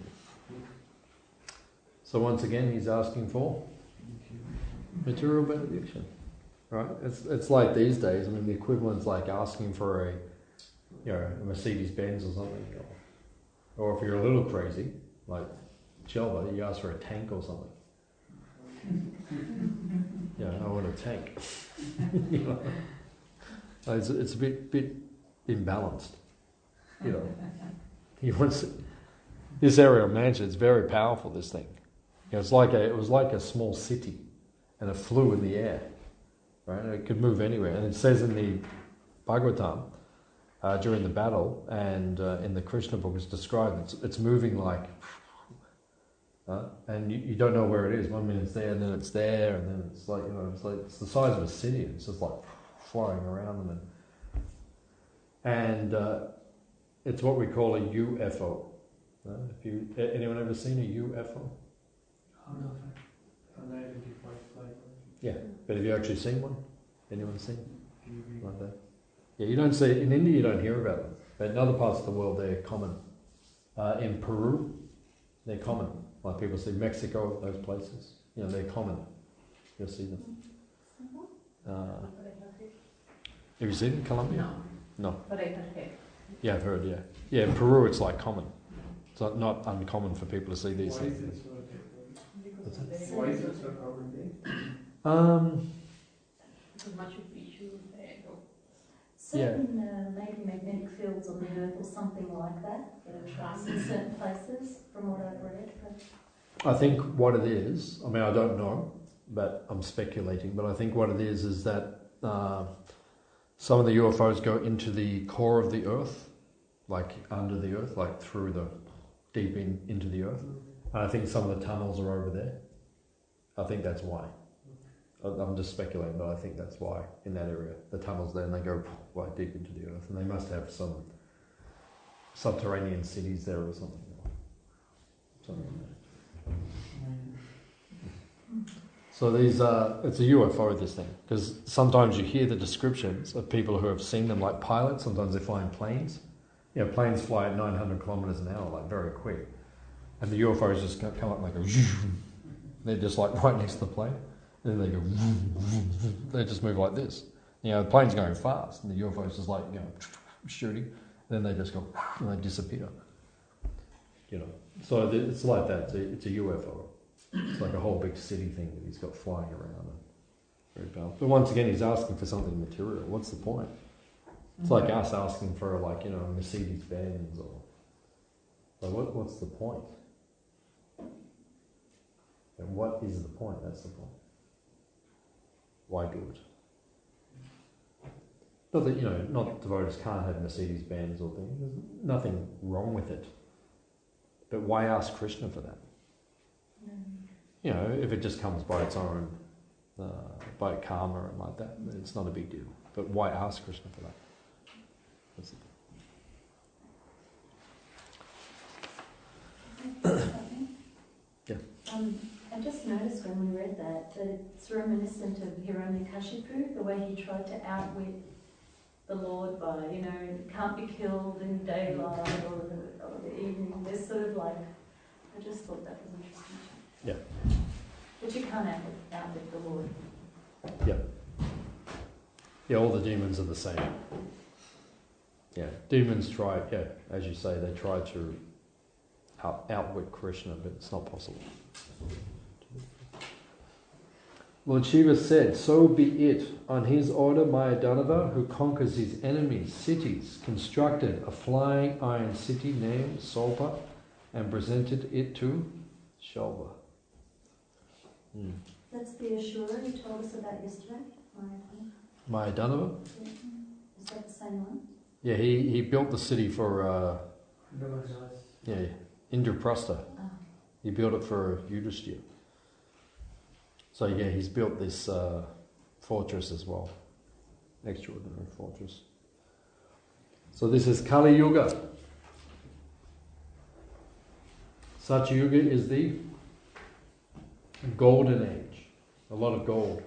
A: So once again, he's asking for material benediction, right? It's it's like these days. I mean, the equivalent's like asking for a, you know, a Mercedes Benz or something, or, or if you're a little crazy, like Shelva, you ask for a tank or something. Yeah, I want a tank. You know? So it's, it's a bit bit imbalanced. You know, he wants this area of mansion. It's very powerful. This thing, you know, it's like a it was like a small city, and it flew in the air, right? And it could move anywhere. And it says in the Bhagavatam uh, during the battle, and uh, in the Krishna book, it's described. It's it's moving like, uh, and you, you don't know where it is. One minute it's there, and then it's there, and then it's like you know, it's like it's the size of a city. And it's just like flying around them, and and uh, it's what we call a U F O. Uh, if you anyone ever seen a U F O?
C: Out of it. Unidentified flight.
A: Yeah, but have you actually seen one? Anyone seen like that? Yeah, you don't see in India. You don't hear about them, but in other parts of the world they're common. Uh, in Peru, they're common. Like people see Mexico, those places. You know, they're common. You'll see them. Uh, have you seen it in Colombia?
E: No.
A: No.
E: But I have heard.
A: Yeah, I've heard. Yeah, yeah. In Peru, it's like common. It's not, not uncommon for people to see these
F: Why is
A: things.
F: it so different?
E: Because of the
F: Why is it so common?
A: Um,
E: because Machu Picchu there. though.
G: Certain uh, maybe magnetic fields on the earth or something like that that are trapped in certain places, from what I've read. But
A: I think what it is. I mean, I don't know, but I'm speculating. But I think what it is is that uh, some of the U F Os go into the core of the Earth, like under the Earth, like through the deep in into the Earth. And I think some of the tunnels are over there. I think that's why. I- I'm just speculating, but I think that's why in that area the tunnels there, and they go quite deep into the Earth, and they must have some subterranean cities there or something. Something like that. So these, uh, it's a U F O, this thing, because sometimes you hear the descriptions of people who have seen them, like pilots. Sometimes they fly in planes. You know, planes fly at nine hundred kilometers an hour, like very quick, and the U F Os just come up like a. They're just like right next to the plane, and then they go. They just move like this. You know, the plane's going fast, and the U F O's just like you know shooting. And then they just go and they disappear. You know, so it's like that. It's a, it's a U F O. It's like a whole big city thing that he's got flying around. And very powerful. But once again, he's asking for something material. What's the point? It's like us asking for like, you know, a Mercedes Benz or like what what's the point? And what is the point? That's the point. Why do it? Not that, you know, not that devotees can't have Mercedes Benz or things. There's nothing wrong with it. But why ask Krishna for that? You know, if it just comes by its own, uh, by karma and like that, it's not a big deal. But why ask Krishna for that? That's the Yeah.
G: Um, I just noticed when we read that that it's reminiscent of Hiranyakashipu, the way he tried to outwit the Lord by, you know, can't be killed in daylight or the, or the evening. There's sort of like, I just thought that was interesting.
A: Yeah.
G: But you can't outwit, outwit the Lord.
A: Yeah. Yeah, all the demons are the same. Yeah, demons try, yeah, as you say, they try to out, outwit Krishna, but it's not possible. Lord Shiva said, "So be it. On his order, Mayadanava, who conquers his enemies' cities, constructed a flying iron city named Solpa and presented it to Shalva." Mm.
G: That's the Ashura you told us about yesterday, Mayadanava.
A: Mayadanava?
G: Yeah. Is that the same one?
A: Yeah, he, he built the city for, uh, yeah, Indraprastha.
G: Oh.
A: He built it for Yudhishthira. So yeah, he's built this uh, fortress as well. Extraordinary fortress. So this is Kali Yuga. Satya Yuga is the golden age. A lot of gold.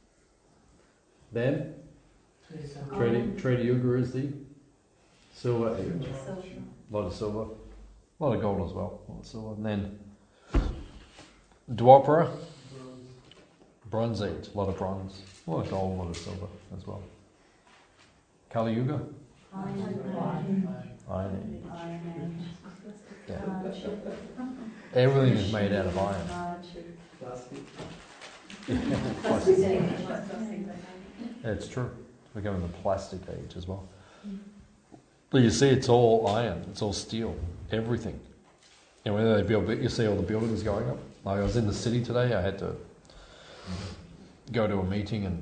A: Then Treta Treta Yuga is the silver age.
G: Silver.
A: A lot of silver. A lot of gold as well. A lot of silver. And then Dwapara, bronze age. A lot of bronze. A lot of gold, a lot of silver as well. Kali Yuga,
G: Iron
A: iron age.
G: Iron
A: Yeah.
G: Age.
A: Everything is made out of iron.
G: Iron.
F: Plastic.
A: Plastic.
E: Plastic.
A: Yeah, it's true. We're going the plastic age as well. But you see, it's all iron. It's all steel. Everything. And when they build, you see all the buildings going up. Like I was in the city today. I had to go to a meeting, and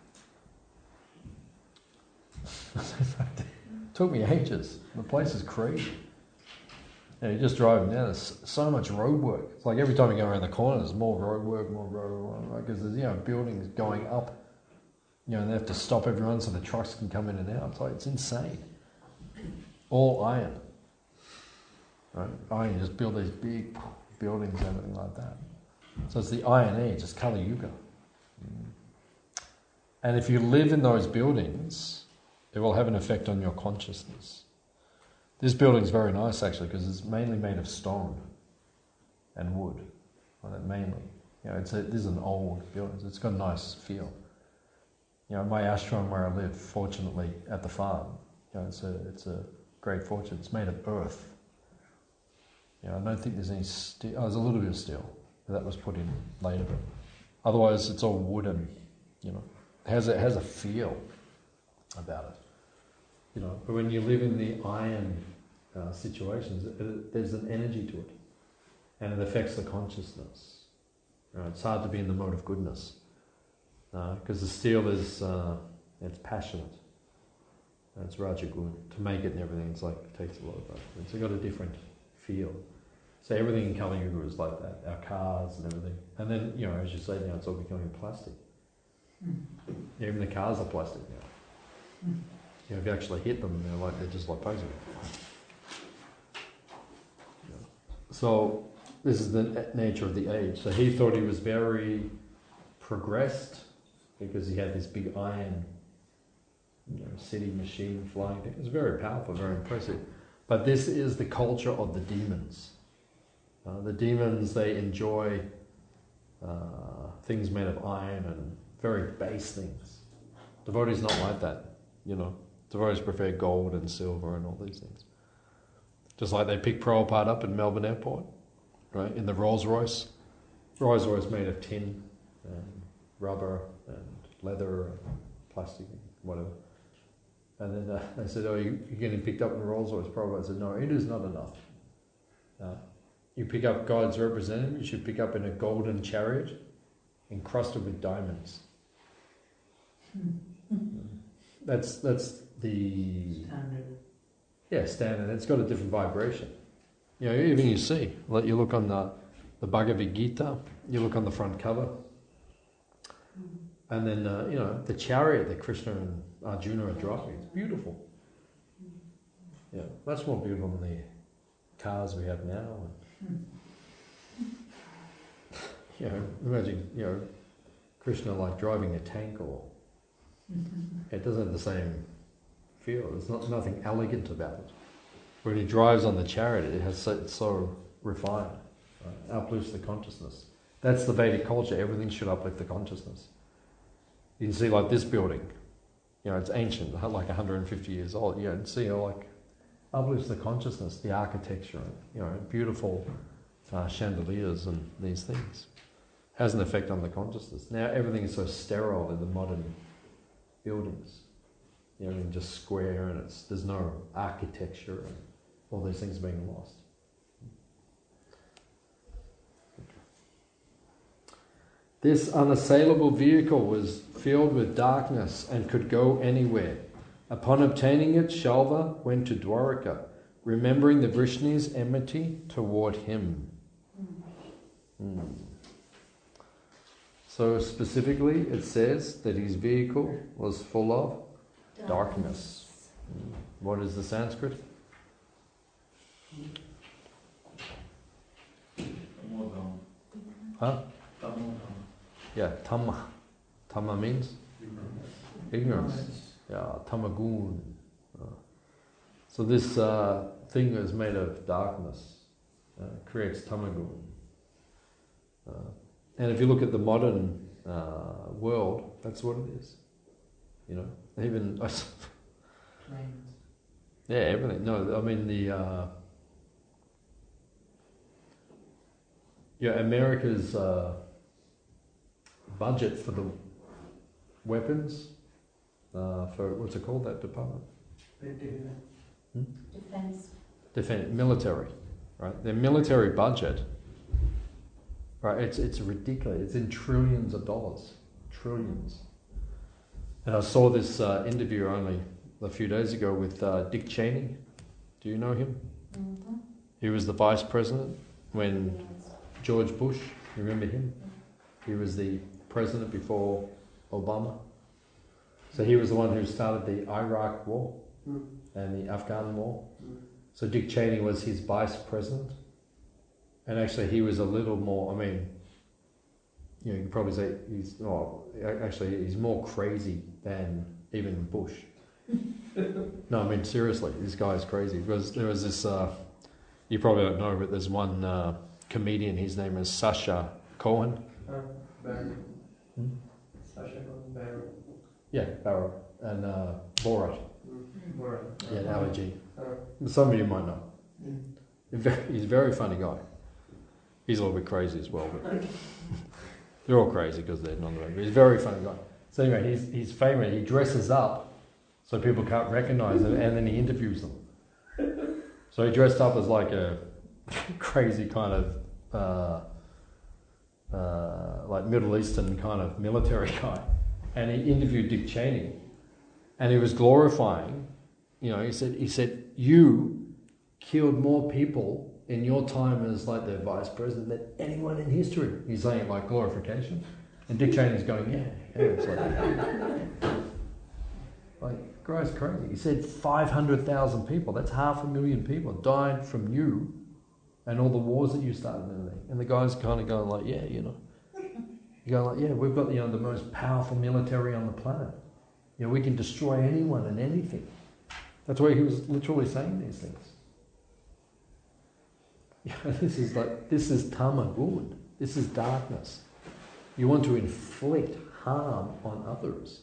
A: it took me ages. The place is crazy. Yeah, you just driving down. There's so much road work. It's like every time you go around the corner, there's more road work, more road work, because there's, you know, buildings going up. You know, and they have to stop everyone so the trucks can come in and out. It's like, it's insane. All iron. Right? Iron, you just build these big buildings and everything like that. So it's the Iron Age, it's Kali Yuga. And if you live in those buildings, it will have an effect on your consciousness. This building's very nice actually, because it's mainly made of stone and wood. Well, mainly. You know, it's a, this is an old building, so it's got a nice feel. You know, my ashram where I live, fortunately, at the farm, you know, it's a it's a great fortune. It's made of earth. You know, I don't think there's any steel. Oh, there's a little bit of steel, but that was put in later. But otherwise, it's all wooden. You know, it has a, it has a feel about it. You know, but when you live in the iron uh, situations, it, it, there's an energy to it, and it affects the consciousness. You know, it's hard to be in the mode of goodness. Because uh, the steel is, uh, it's passionate. It's Raja good. To make it and everything, it's like, it takes a lot of that. It's got a different feel. So everything in Kali Yuga is like that. Our cars and everything. And then, you know, as you say now, it's all becoming plastic. Mm. Even the cars are plastic now. Mm. You know, if you actually hit them, they're like, they're just like posing. Yeah. So, this is the nature of the age. So he thought he was very progressed, because he had this big iron, you know, city machine flying. It was very powerful, very impressive. But this is the culture of the demons. Uh, the demons, they enjoy uh, things made of iron and very base things. Devotees not like that, you know. Devotees prefer gold and silver and all these things. Just like they picked Prabhupada up in Melbourne Airport, right, in the Rolls Royce. Rolls Royce made of tin and rubber and leather and plastic and whatever. And then uh, they said, oh, you, you're getting picked up in a Rolls Royce. Prabhupada said, no, it is not enough. Uh, you pick up God's representative, you should pick up in a golden chariot encrusted with diamonds. That's that's the...
C: Standard.
A: Yeah, standard. It's got a different vibration. You know, even you see, like you look on the, the Bhagavad Gita, you look on the front cover, and then, uh, you know, the chariot that Krishna and Arjuna are driving, it's beautiful. Yeah, much more beautiful than the cars we have now. You know, imagine, you know, Krishna like driving a tank, or it doesn't have the same feel. There's not nothing elegant about it. When he drives on the chariot, it has so, it's so refined, right? Uplifts the consciousness. That's the Vedic culture. Everything should uplift the consciousness. You can see like this building, you know, it's ancient, like one hundred fifty years old. You know, and see, you know, like uplifts the consciousness, the architecture, you know, beautiful uh, chandeliers and these things. Has an effect on the consciousness. Now everything is so sterile in the modern buildings. You know, everything just square, and it's there's no architecture, and all these things being lost. This unassailable vehicle was filled with darkness and could go anywhere. Upon obtaining it, Shalva went to Dwaraka, remembering the Vrishni's enmity toward him. Mm. So specifically, it says that his vehicle was full of darkness. Mm. What is the Sanskrit? Huh? Yeah, tama. Tama means ignorance. Yeah, tamagun. Uh, so this uh, thing is made of darkness, uh, creates tamagun. Uh, and if you look at the modern uh, world, that's what it is. You know, even yeah, everything. No, I mean the uh, yeah, America's uh, budget for the weapons, uh, for what's it called, that department?
G: Defence.
A: Defense, military, right? Their military budget, right? It's it's ridiculous. It's in trillions of dollars, trillions. And I saw this uh, interview only a few days ago with uh, Dick Cheney. Do you know him?
G: Mm-hmm.
A: He was the vice president when
G: Yes.
A: George Bush. You remember him? He was the president before Obama. So he was the one who started the Iraq War
F: Mm.
A: and the Afghan War.
F: Mm.
A: So Dick Cheney was his vice president, and actually he was a little more. I mean, you know, you could probably say he's. Oh, actually, he's more crazy than even Bush. No, I mean seriously, this guy's crazy. Because there was this. Uh, you probably don't know, but there's one uh, comedian. His name is Sacha Cohen.
F: Uh, Baron.
A: Hmm?
F: Sacha Cohen Baron.
A: Yeah, Barrow and uh, Borat.
F: Mm. Baron.
A: Yeah, an allergy.
F: Uh,
A: Some of you might know.
F: mm.
A: He's a very- he's a very funny guy. He's a little bit crazy as well, but they're all crazy because they're not. But he's a very funny guy. So anyway, he's he's famous. He dresses up so people can't recognise him, and then he interviews them. So he dressed up as like a crazy kind of uh, uh, like Middle Eastern kind of military guy, and he interviewed Dick Cheney, and he was glorifying. You know, he said he said you killed more people in your time as like the vice president than anyone in history. He's saying it like glorification, and Dick Cheney's going, yeah, yeah. It's like, like, guy's crazy. He said five hundred thousand people. That's half a million people died from you, and all the wars that you started and everything. And the guy's kind of going like, yeah, you know, you're going like, yeah, we've got you know the most powerful military on the planet. You know, we can destroy anyone and anything. That's why he was literally saying these things. Yeah, this is like, this is tamagud. This is darkness. You want to inflict harm on others,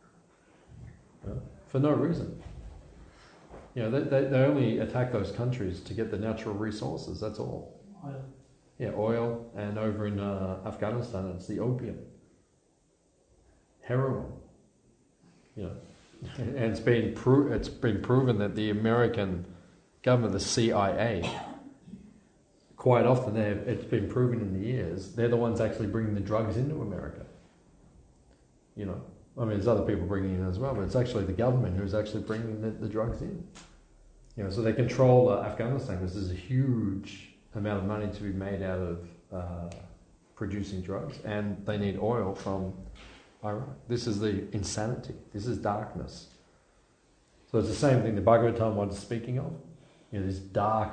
A: you know, for no reason. You know, they, they, they only attack those countries to get the natural resources, that's all.
C: Oil.
A: Yeah, oil, and over in uh, Afghanistan it's the opium. Heroin. You know, and it's been pro- it's been proven that the American government, the C I A, quite often they have, it's been proven in the years, they're the ones actually bringing the drugs into America. You know, I mean, there's other people bringing in as well, but it's actually the government who's actually bringing the, the drugs in. You know, so they control uh, Afghanistan because there's a huge amount of money to be made out of uh, producing drugs, and they need oil from Iraq. This is the insanity. This is darkness. So it's the same thing the Bhagavatam was speaking of. You know, this dark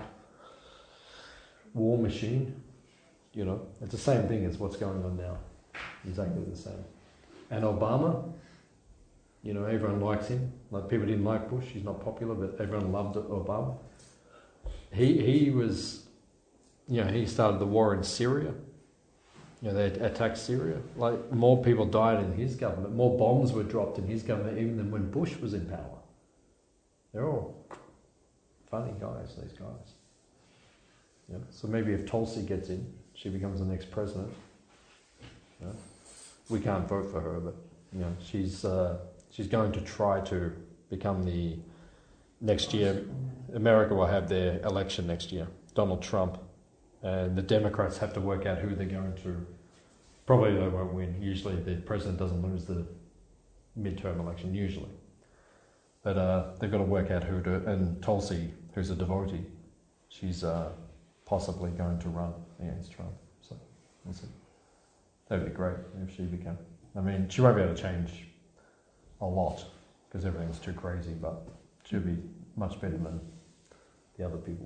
A: war machine. You know, it's the same thing as what's going on now. Exactly the same. And Obama, you know, everyone likes him. Like, people didn't like Bush. He's not popular, but everyone loved Obama. He he was, you know, he started the war in Syria. You know, they attacked Syria. Like, more people died in his government. More bombs were dropped in his government even than when Bush was in power. They're all funny guys, these guys. You know, so maybe if Tulsi gets in, she becomes the next president. You know, we can't vote for her, but you know, she's uh, she's going to try to become the next year. America will have their election next year. Donald Trump. And the Democrats have to work out who they're going to. Probably they won't win. Usually the president doesn't lose the midterm election, usually. But uh, they've got to work out who to. And Tulsi, who's a devotee, she's uh, possibly going to run against Trump. So we'll see. That'd be great if she became. I mean, she won't be able to change a lot because everything's too crazy, but she'll be much better than the other people.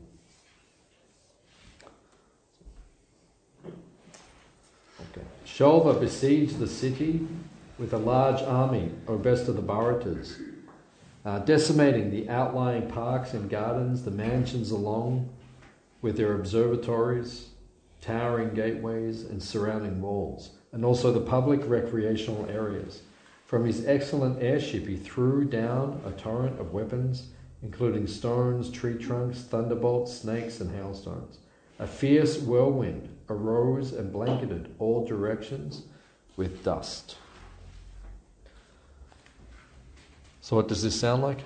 A: Okay. Sholva besieged the city with a large army, O best of the Bharatas, uh, decimating the outlying parks and gardens, the mansions along with their observatories, towering gateways and surrounding walls, and also the public recreational areas. From his excellent airship he threw down a torrent of weapons, including stones, tree trunks, thunderbolts, snakes and hailstones. A fierce whirlwind arose and blanketed all directions, with dust. So what does this sound like?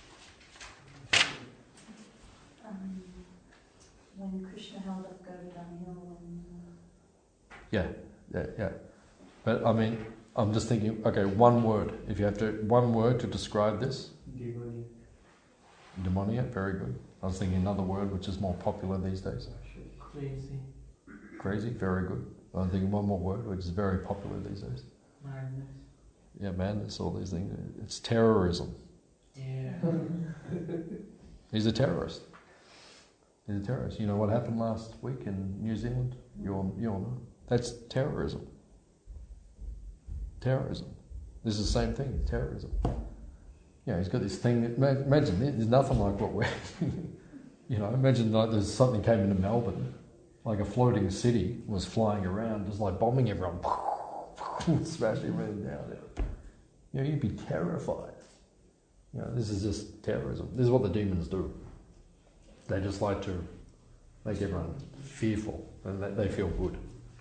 G: Um, when Krishna held up Govardhan Hill and...
A: Yeah, yeah, yeah. But I mean, I'm just thinking, okay, one word. If you have to, one word to describe this.
C: Demonic.
A: Demoniac, very good. I was thinking another word which is more popular these days.
C: Crazy.
A: Crazy, very good. I'm thinking one more word which is very popular these days.
C: Madness.
A: Yeah, madness, all these things. It's terrorism.
C: Yeah.
A: He's a terrorist. He's a terrorist. You know what happened last week in New Zealand? You all, you all know. That's terrorism. Terrorism. This is the same thing, terrorism. You know, he's got this thing, that, imagine, there's nothing like what we're, you know, imagine like there's something came into Melbourne, like a floating city was flying around, just like bombing everyone, smashing everything down there. You know, you'd be terrified. You know, this is just terrorism. This is what the demons do. They just like to make everyone fearful, and they, they feel good.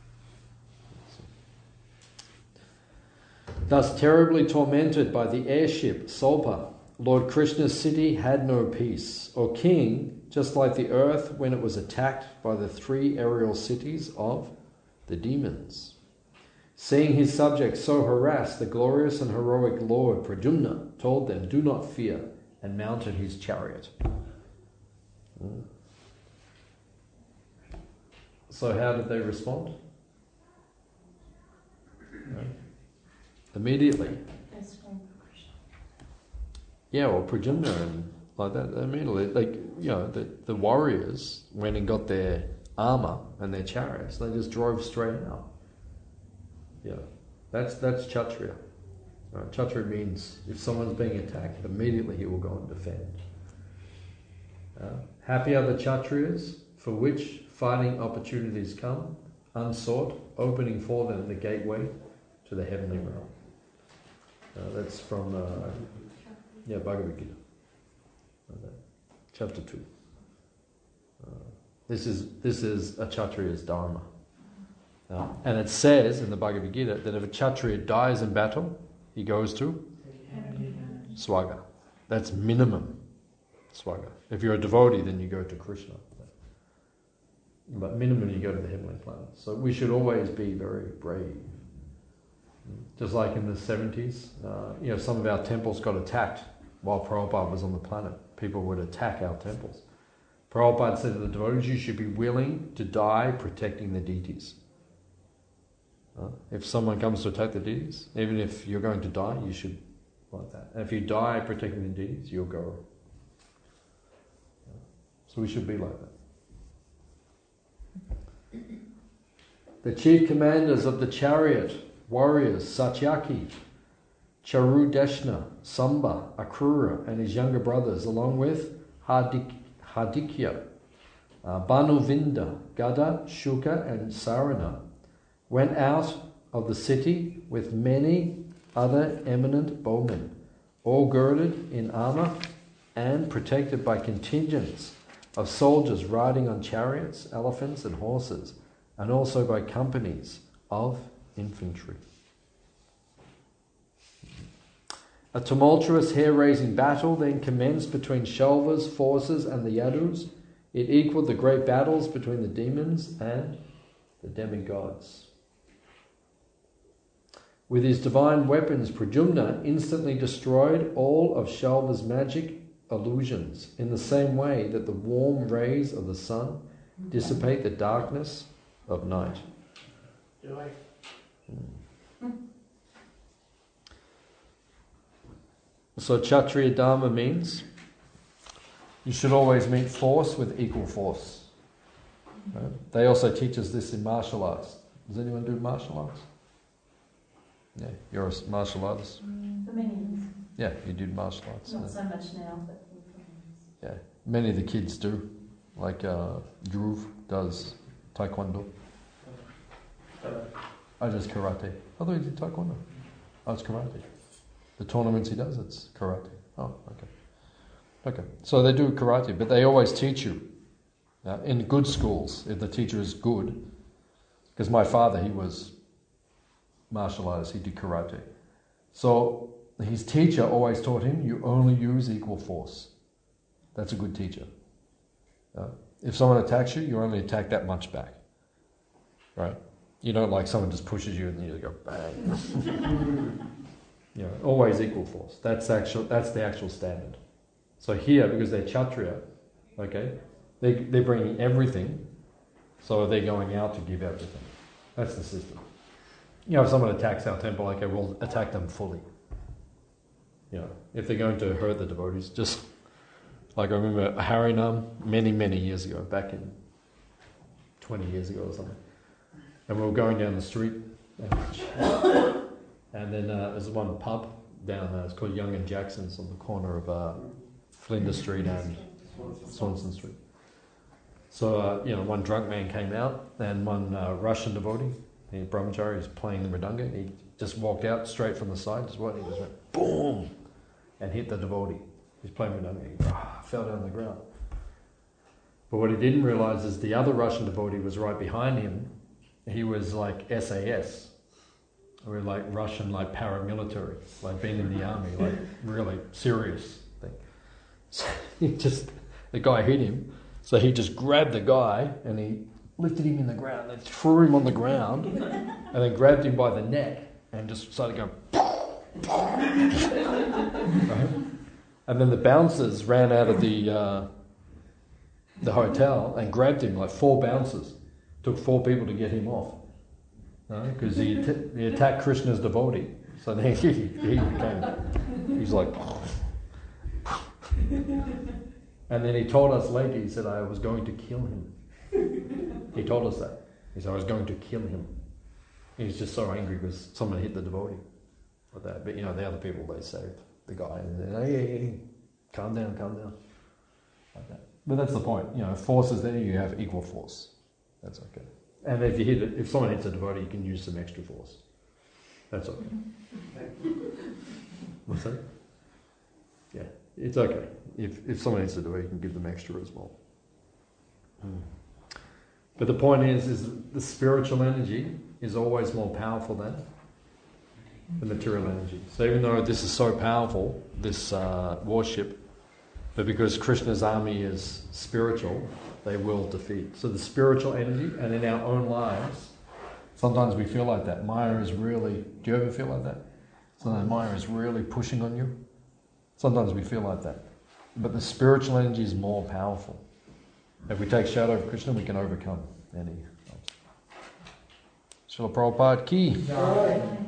A: Thus, terribly tormented by the airship Sulpa, Lord Krishna's city had no peace, or king, just like the earth when it was attacked by the three aerial cities of the demons. Seeing his subjects so harassed, the glorious and heroic Lord Pradyumna told them, "Do not fear," and mounted his chariot. Mm. So how did they respond? No. Immediately. Yeah, well, Pradyumna and like that, immediately, like, you know, the, the warriors went and got their armour and their chariots. They just drove straight out. Yeah, that's that's Kshatriya. Right? Kshatriya means if someone's being attacked, immediately he will go and defend. Uh, happy are the Kshatriyas for which fighting opportunities come, unsought, opening for them the gateway to the heavenly realm. Uh, that's from uh, yeah Bhagavad Gita, uh, chapter two. Uh, this is this is a Kshatriya's dharma. Uh, and it says in the Bhagavad Gita that if a Kshatriya dies in battle, he goes to Swaga. That's minimum Swaga. If you're a devotee, then you go to Krishna. But minimum, you go to the heavenly planet. So we should always be very brave. Just like in the seventies, uh, you know, some of our temples got attacked while Prabhupada was on the planet. People would attack our temples. Prabhupada said to the devotees, you should be willing to die protecting the deities. Uh, if someone comes to attack the deities, even if you're going to die, you should like that. And if you die protecting the deities, you'll go. So we should be like that. The chief commanders of the chariot, warriors Satyaki, Charudeshna, Samba, Akrura, and his younger brothers, along with Hardik, Hardikya, uh, Banuvinda, Gada, Shuka, and Sarana, went out of the city with many other eminent bowmen, all girded in armour and protected by contingents of soldiers riding on chariots, elephants, and horses, and also by companies of infantry. A tumultuous, hair-raising battle then commenced between Shalva's forces and the Yadus. It equaled the great battles between the demons and the demigods. With his divine weapons, Pradyumna instantly destroyed all of Shalva's magic illusions, in the same way that the warm rays of the sun dissipate the darkness of night.
C: Joy.
A: Mm. So Kshatriya Dharma means you should always meet force with equal force. Right? They also teach us this in martial arts. Does anyone do martial arts? Yeah, you're a martial artist.
G: For many years.
A: Yeah, you did martial arts.
G: Not
A: yeah.
G: so much now, but for many years.
A: Yeah, many of the kids do. Like uh, Dhruv does taekwondo. I just karate. I thought he did taekwondo. Oh, it's karate. The tournaments he does, it's karate. Oh, okay. Okay, so they do karate, but they always teach you uh, in good schools, if the teacher is good, because my father, he was martial artist. He did karate. So his teacher always taught him, you only use equal force. That's a good teacher. Uh, if someone attacks you, you only attack that much back. Right? You don't like someone just pushes you and you go bang. You know, always equal force. That's actual. That's the actual standard. So here, because they're Kshatriya, okay, they they're bringing everything, so they're going out to give everything. That's the system. You know, if someone attacks our temple, okay, we'll attack them fully. You know, if they're going to hurt the devotees, just like I remember Harinam many many years ago, back in twenty years ago or something, and we were going down the street. And And then uh, there's one pub down there, it's called Young and Jackson's on the corner of uh, Flinders Street and Swanson Street. So, uh, you know, one drunk man came out and one uh, Russian devotee, he, Brahmachari, was playing the mridanga. He just walked out straight from the side, just what, he just went boom and hit the devotee. He's playing mridanga, he ah, fell down on the ground. But what he didn't realise is the other Russian devotee was right behind him. He was like S A S. Or like Russian, like paramilitary, like being in the army, like really serious thing. So he just, the guy hit him, so he just grabbed the guy and he lifted him in the ground, then threw him on the ground, and then grabbed him by the neck and just started going, right? And then the bouncers ran out of the uh, the hotel and grabbed him, like four bouncers. Took four people to get him off. Because no, he, t- he attacked Krishna's devotee. So then he, he became, he's like, and then he told us later, he said, I was going to kill him. He told us that. He said, I was going to kill him. He was just so angry because someone hit the devotee. Like that. But you know, the other people, they saved the guy. And they said, hey, hey, hey, calm down, calm down. Like that. But that's the point. You know, force is there, you have equal force. That's okay. And if you hit it, if someone hits a devotee, you can use some extra force. That's okay. What's that? Yeah, it's okay. If if someone hits a devotee, you can give them extra as well. Mm. But the point is, is the spiritual energy is always more powerful than the material energy. So even though this is so powerful, this uh, worship, but because Krishna's army is spiritual, they will defeat. So the spiritual energy, and in our own lives, sometimes we feel like that. Maya is really, do you ever feel like that? Sometimes Maya is really pushing on you. Sometimes we feel like that. But the spiritual energy is more powerful. If we take shadow of Krishna, we can overcome any. Srila Prabhupada ki.